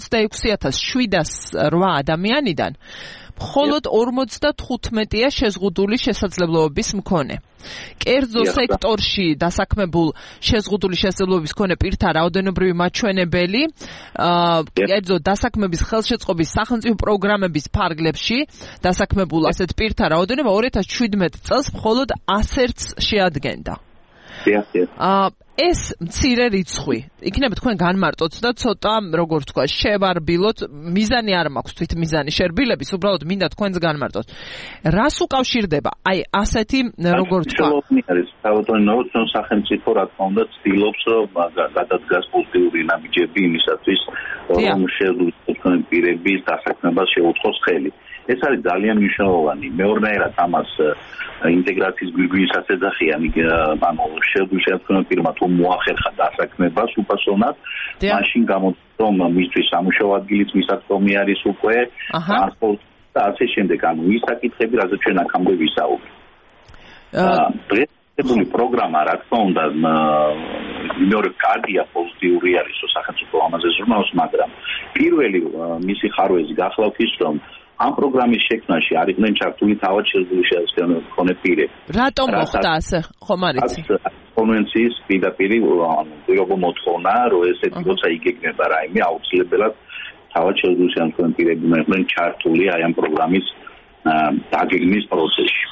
S2: 46708 ადამიანიდან მხოლოდ 55-ია შეზღუდული შესაძლებლობების მქონე. კერძო სექტორში დასაქმებულ შეზღუდული შესაძლებლობების მქონე პირთა რაოდენობრივი მაჩვენებელი, კერძო დასაქმების ხელშეწყობის სახელმწიფო პროგრამების ფარგლებში დასაქმებულ ასეთ პირთა რაოდენობა 2017 წელს მხოლოდ 100-ს შეადგენდა. ეს მცირე რიცხვი. იქნება თქვენ განმარტოთ და ცოტა, როგორ თქვა, შევარბილოთ, მიზანი არ მაქვს თვით მიზანი შერბილების, უბრალოდ მინდა თქვენს განმარტოთ. რას უკავშირდება? აი, ასეთი, როგორ თქვა.
S7: არის თავდაპირველად სახელმწიფო რა თქმა უნდა ცდილობს, რომ გადადგას პოზიტიური ნაბიჯები იმისათვის, რომ შეძლოს პირების დასაქმებას შეუწყოს ხელი. ეს არის ძალიან მნიშვნელოვანი. მეორნაირად ამას ინტეგრაციის გვირგვინისას ეძახიან, ანუ შეძლოს პირმა თუ მოახერხა დასაქმებას უფასოვნად, მაშინ გამოდის, რომ მისთვის სამუშაო ადგილის მისაწვდომი არის უკვე ტრანსპორტი და ასე შემდეგ. ანუ ის საკითხები, რაზეც ჩვენ აქამდე ვისაუბრეთ. დღესდღეობრივი პროგრამა, რა თქმა უნდა, მეორე კარგია, პოზიტიური არის სახელმწიფო ამაზე ზრუნავს, მაგრამ პირველი მისი ხარვეზი გახლავთ ის, რომ ამ პროგრამის შექმნაში არიდნენ ჩართული თავად შეზღუდული შესაძლებლობები მქონე პირები.
S2: რატომ მოხდა ასე? ხომ არის?
S7: კონვენციის პირდაპირ პირობა მოთხოვნა, რომ ესეთი როცა იგეგმება რაიმე აუცილებლად თავად შეუძლია შემდგომ პირები მეყრენ ჩართული აი ამ პროგრამის დაგეგმვის პროცესში.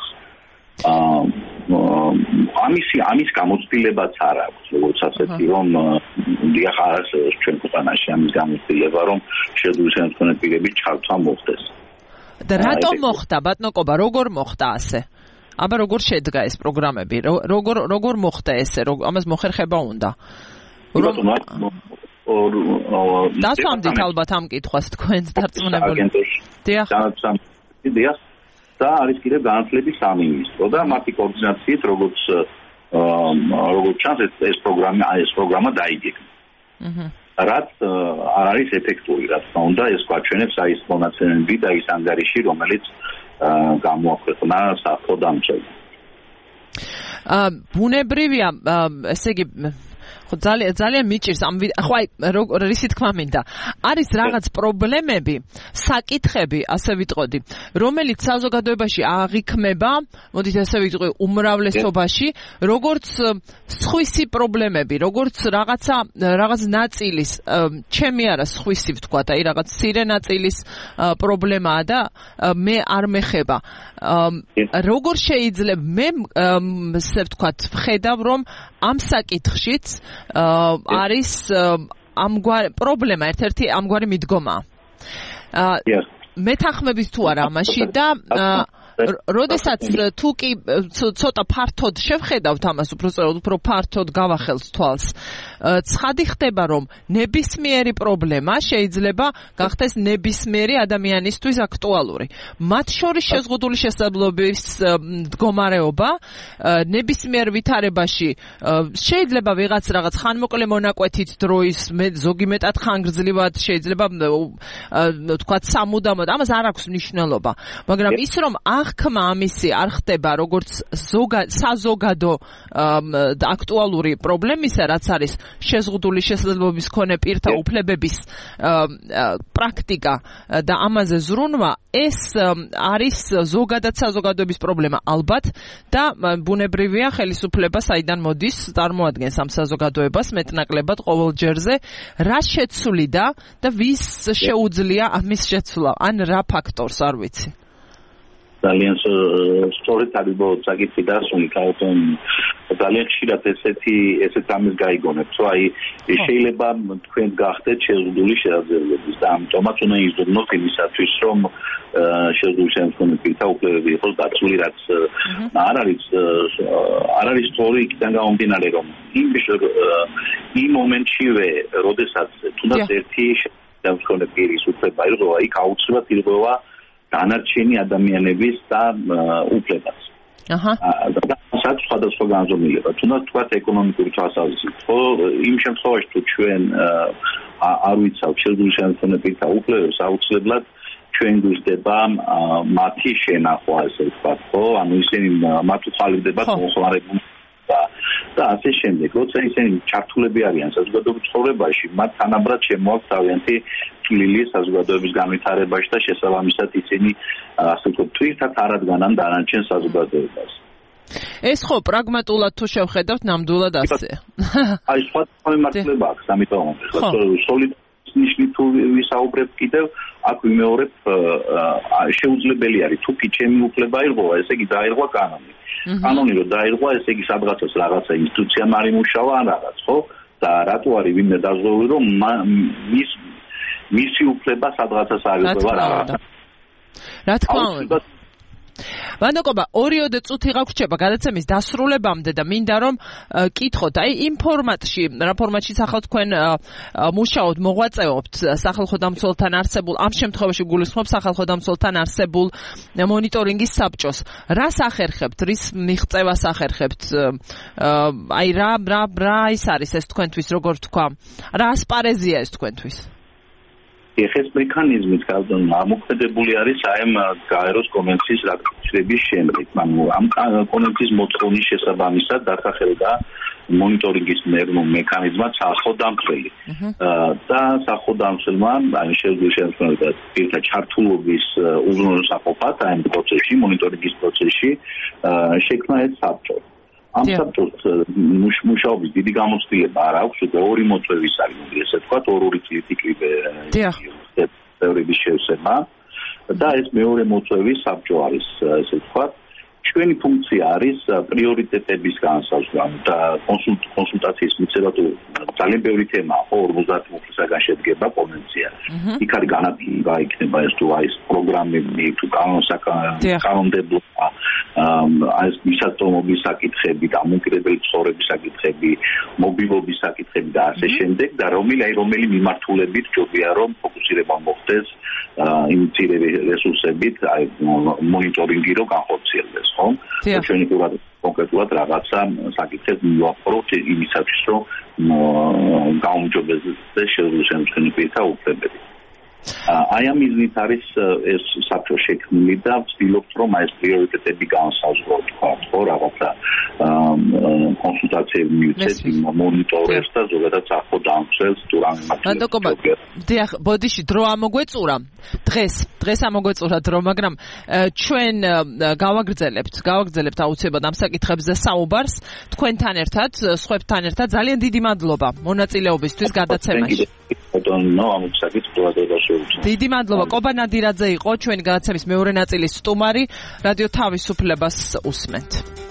S7: ამის გამოცდილებაც არ აქვს, როგორც ასეთი, რომ დიახ არის ჩვენ ქვეყანაში ამის გამოცდილება, რომ შეუძლია შემდგომ პირები ჩართვა მოხდეს.
S2: და რატომ მოხდა, ბატონო კობა, როგორ მოხდა ასე? აბა როგორ შედგა ეს პროგრამები? როგორ მოხდა ესე? ამას მოხერხება უნდა. დასვამდით ალბათ ამ კითხვას თქვენს დარწმუნებული. დიახ. და არის კიდევ განათლების სამინისტრო და მათი კოორდინაციით როგორც ჩანს ეს პროგრამა დაიგეგმა. რაც არ არის ეფექტური, რა თქმა უნდა, ეს გვაჩვენებს აი ეს მონაცემები და ის ანგარიში, რომელიც გამოაქვეყნა საფო დამჭერს. ბუნებრივია, ესე იგი ხო ძალიან მიჭირს ამ ხო აი რისი თქმა მინდა არის რაღაც პრობლემები საკითხები ასე ვიტყოდი რომელიც საზოგადოებაში აღიქმება მოდით ასე ვიტყვი უმრავლესობაში როგორც სხვისი პრობლემები როგორც რაღაც ნაწილის ჩემი არა სხვისი ვთქვა აი რაღაც ცირე ნაწილის პრობლემაა და მე არ მეხება როგორ შეიძლება მე ასე ვთქვა ვხედავ რომ ამ საკითხშიც არის ამგვარი პრობლემა ერთ-ერთი ამგვარი მიდგომა. მეთანხმებით თუ არა ამაში და როდესაც თუ კი ცოტა ფართოდ შევხედავთ ამას უფრო ფართოდ გავახელთ თვალს ცხადი ხდება რომ ნებისმიერი პრობლემა შეიძლება გახდეს ნებისმიერი ადამიანისთვის აქტუალური მათ შორის შეზღუდული შესაძლებლობის მდგომარეობა ნებისმიერ ვითარებაში შეიძლება რაღაც ხანმოკლე მონაკვეთით დროის ზოგი მეტად ხანგრძლივად შეიძლება თქვათ სამუდამოდ ამას არ აქვს მნიშვნელობა მაგრამ ის რომ აღქმა ამისი არ ხდება როგორც საზოგადო აქტუალური პრობლემისა რაც არის შეზღუდული შესაძლებლობის მქონე პირთა უფლებების პრაქტიკა და ამაზე ზრუნვა ეს არის ზოგადად საზოგადოების პრობლემა ალბათ და ბუნებრივია ხელისუფლება საიდან მოდის წარმოადგენს ამ საზოგადოებას მეტნაკლებად ყოველ ჯერზე რა შეცვლიდა და ვის შეუძლია ამის შეცვლა ან რა ფაქტორს არ ვიცი
S7: ძალიან სწორედ არის საკითხი დასუნი ქალთან ძალიან ხშირად ესეც ამის გაიგონებთ რომ აი შეიძლება თქვენ გახდეთ შეზღუდული შესაძლებლობის და ამიტომაც უნდა იზრუნოთ იმისათვის რომ შეზღუდული შემდგომი პირთა უფლებები იყოს დაცული რაც არ არის სწორი იქიდან გამომდინარე რომ იმ მომენტშივე როდესაც თუნდაც ერთი შემდგომი პირის უფლება ირღვევა იქ აუცილებლად ირღვევა დანარჩენი ადამიანების და უფლებაც. და სხვადასხვა განზომილება. თუნდაც თქვათ ეკონომიკური თვალსაზრისით, ხო, იმ შემთხვევაში თუ ჩვენ არ ვიცავთ შეზღუდული შემდგომი პირთა უფლებებს, აუცილებლად ჩვენ გვიხდება მათი შენახვა, ესე ვთქვათ, ხო? ანუ ისინი მათ უხალიბდებათ მომხმარებლად და ასე შემდეგ. როცა ისინი ჩართულები არიან საზოგადოების ცხოვრებაში, მათ თანაბრად შემოაქვთ თავიანთი წვლილი საზოგადოების განვითარებაში და შესაბამისად ისინი ასე ვთქვათ, თვითონ არ ადგენენ დანარჩენ საზოგადოებას.
S2: ეს ხო პრაგმატულად თუ შევხედავთ, ნამდვილად ასეა.
S7: აი სხვა მიმართულება აქვს, ამიტომ სოლიდარობის ნიშნით თუ ვისაუბრებ კიდევ, აქ ვიმეორებ შეუძლებელი არის თუ კი ჩემი უფლება ირღვევა, ესე იგი დაირღვა კანონი. კანონი რომ დაირღვა, ესე იგი სადღაცას რაღაცა ინსტიტუციამ არ იმუშავა ან რაღაც, ხო? და რატო არის ვინმე დაზღვეული რომ მისი უფლება სადღაცას არ ირღვევა რაღაცა.
S2: რა თქმა უნდა. ვანდოკობა 2 წუთი გაგვრჩება გადაცემის დასრულებამდე და მინდა რომ კითხოთ, აი იმ ფორმატში, რა ფორმატშიც ახლა თქვენ მუშაობთ, მოღვაწეობთ სახალხო დამცველთან არსებულ, ამ შემთხვევაში გულისხმობ სახალხო დამცველთან არსებულ მონიტორინგის საბჭოს. რას ახერხებთ, რის მიღწევას ახერხებთ? აი რა ის არის ეს თქვენთვის, როგორ ვთქვა? რა ასპარეზია ეს თქვენთვის?
S7: ეს მექანიზმით გამოქმედებული არის ამ გაეროს კონვენციის რატიფიცირების შემდეგ. ანუ ამ კონვენციის მოთხოვნის შესაბამისად დასახელდა მონიტორინგის მექანიზმა სახელდამცველი. და სახელდამცველმა აი შეუძლია პირთა ჩართულობის უზრუნველსაყოფად ამ პროცესში, მონიტორინგის პროცესში შექმნა ეს საბჭო. ამ საბჭოს მუშაობის დიდი გამოცდილება არ აქვს, უკვე 2 მოწვევის არის, ესე ვთქვათ, 2 წლით იკრიბე. ხდება წევრების შევსება და ეს მეორე მოწვევის საბჭო არის, ესე ვთქვათ. ჩვენი ფუნქცია არის პრიორიტეტების განსაზღვრა და კონსულტაციის მიცემა თუ ძალიან ბევრი თემაა, ხო 50 მუხლისაგან შედგება კონვენცია. იქ არის განათლება, იქნება ეს თუ აი ეს პროგრამები, თუ კანონმდებლობა, ეს მისაწვდომობის საკითხები, დამოუკიდებელი ცხოვრების საკითხები, მობილობის საკითხები და ასე შემდეგ და რომელი მიმართულებით ჯობია რომ ფოკუსირება მოხდეს ინიცირებული რესურსებით, აი მონიტორინგი რო განხორციელდეს. ჩვენი კონკრეტულად რაღაცა საკითხებს მივახოროთ იმისათვის, რომ გაუმჯობესდეს შესაძლებელი პირთა უფლებები. აი ამ მიზნით არის ეს საბჭო შექმნილი და ვცდილობთ, რომ აი ეს პრიორიტეტები განსაზღვროთ, ხო, რაღაცა კონსულტაციები მივცეთ მონიტორებს და ზოგადად საფო დამცველს თუ რამე
S2: მართლობა. დიახ, ბოდიში დრო ამოგვეწურა. დღეს ამოგვეწურა დრო, მაგრამ ჩვენ გავაგრძელებთ აუცილებლად ამ საკითხებზე საუბარს თქვენთან ერთად, სხვებთან ერთად. ძალიან დიდი მადლობა მონაწილეობისთვის გადაცემაში. დიდი მადლობა. კობა ნადირაძე იყო ჩვენი გადაცემის მეორე ნაწილის სტუმარი. რადიო თავისუფლებას უსმენთ.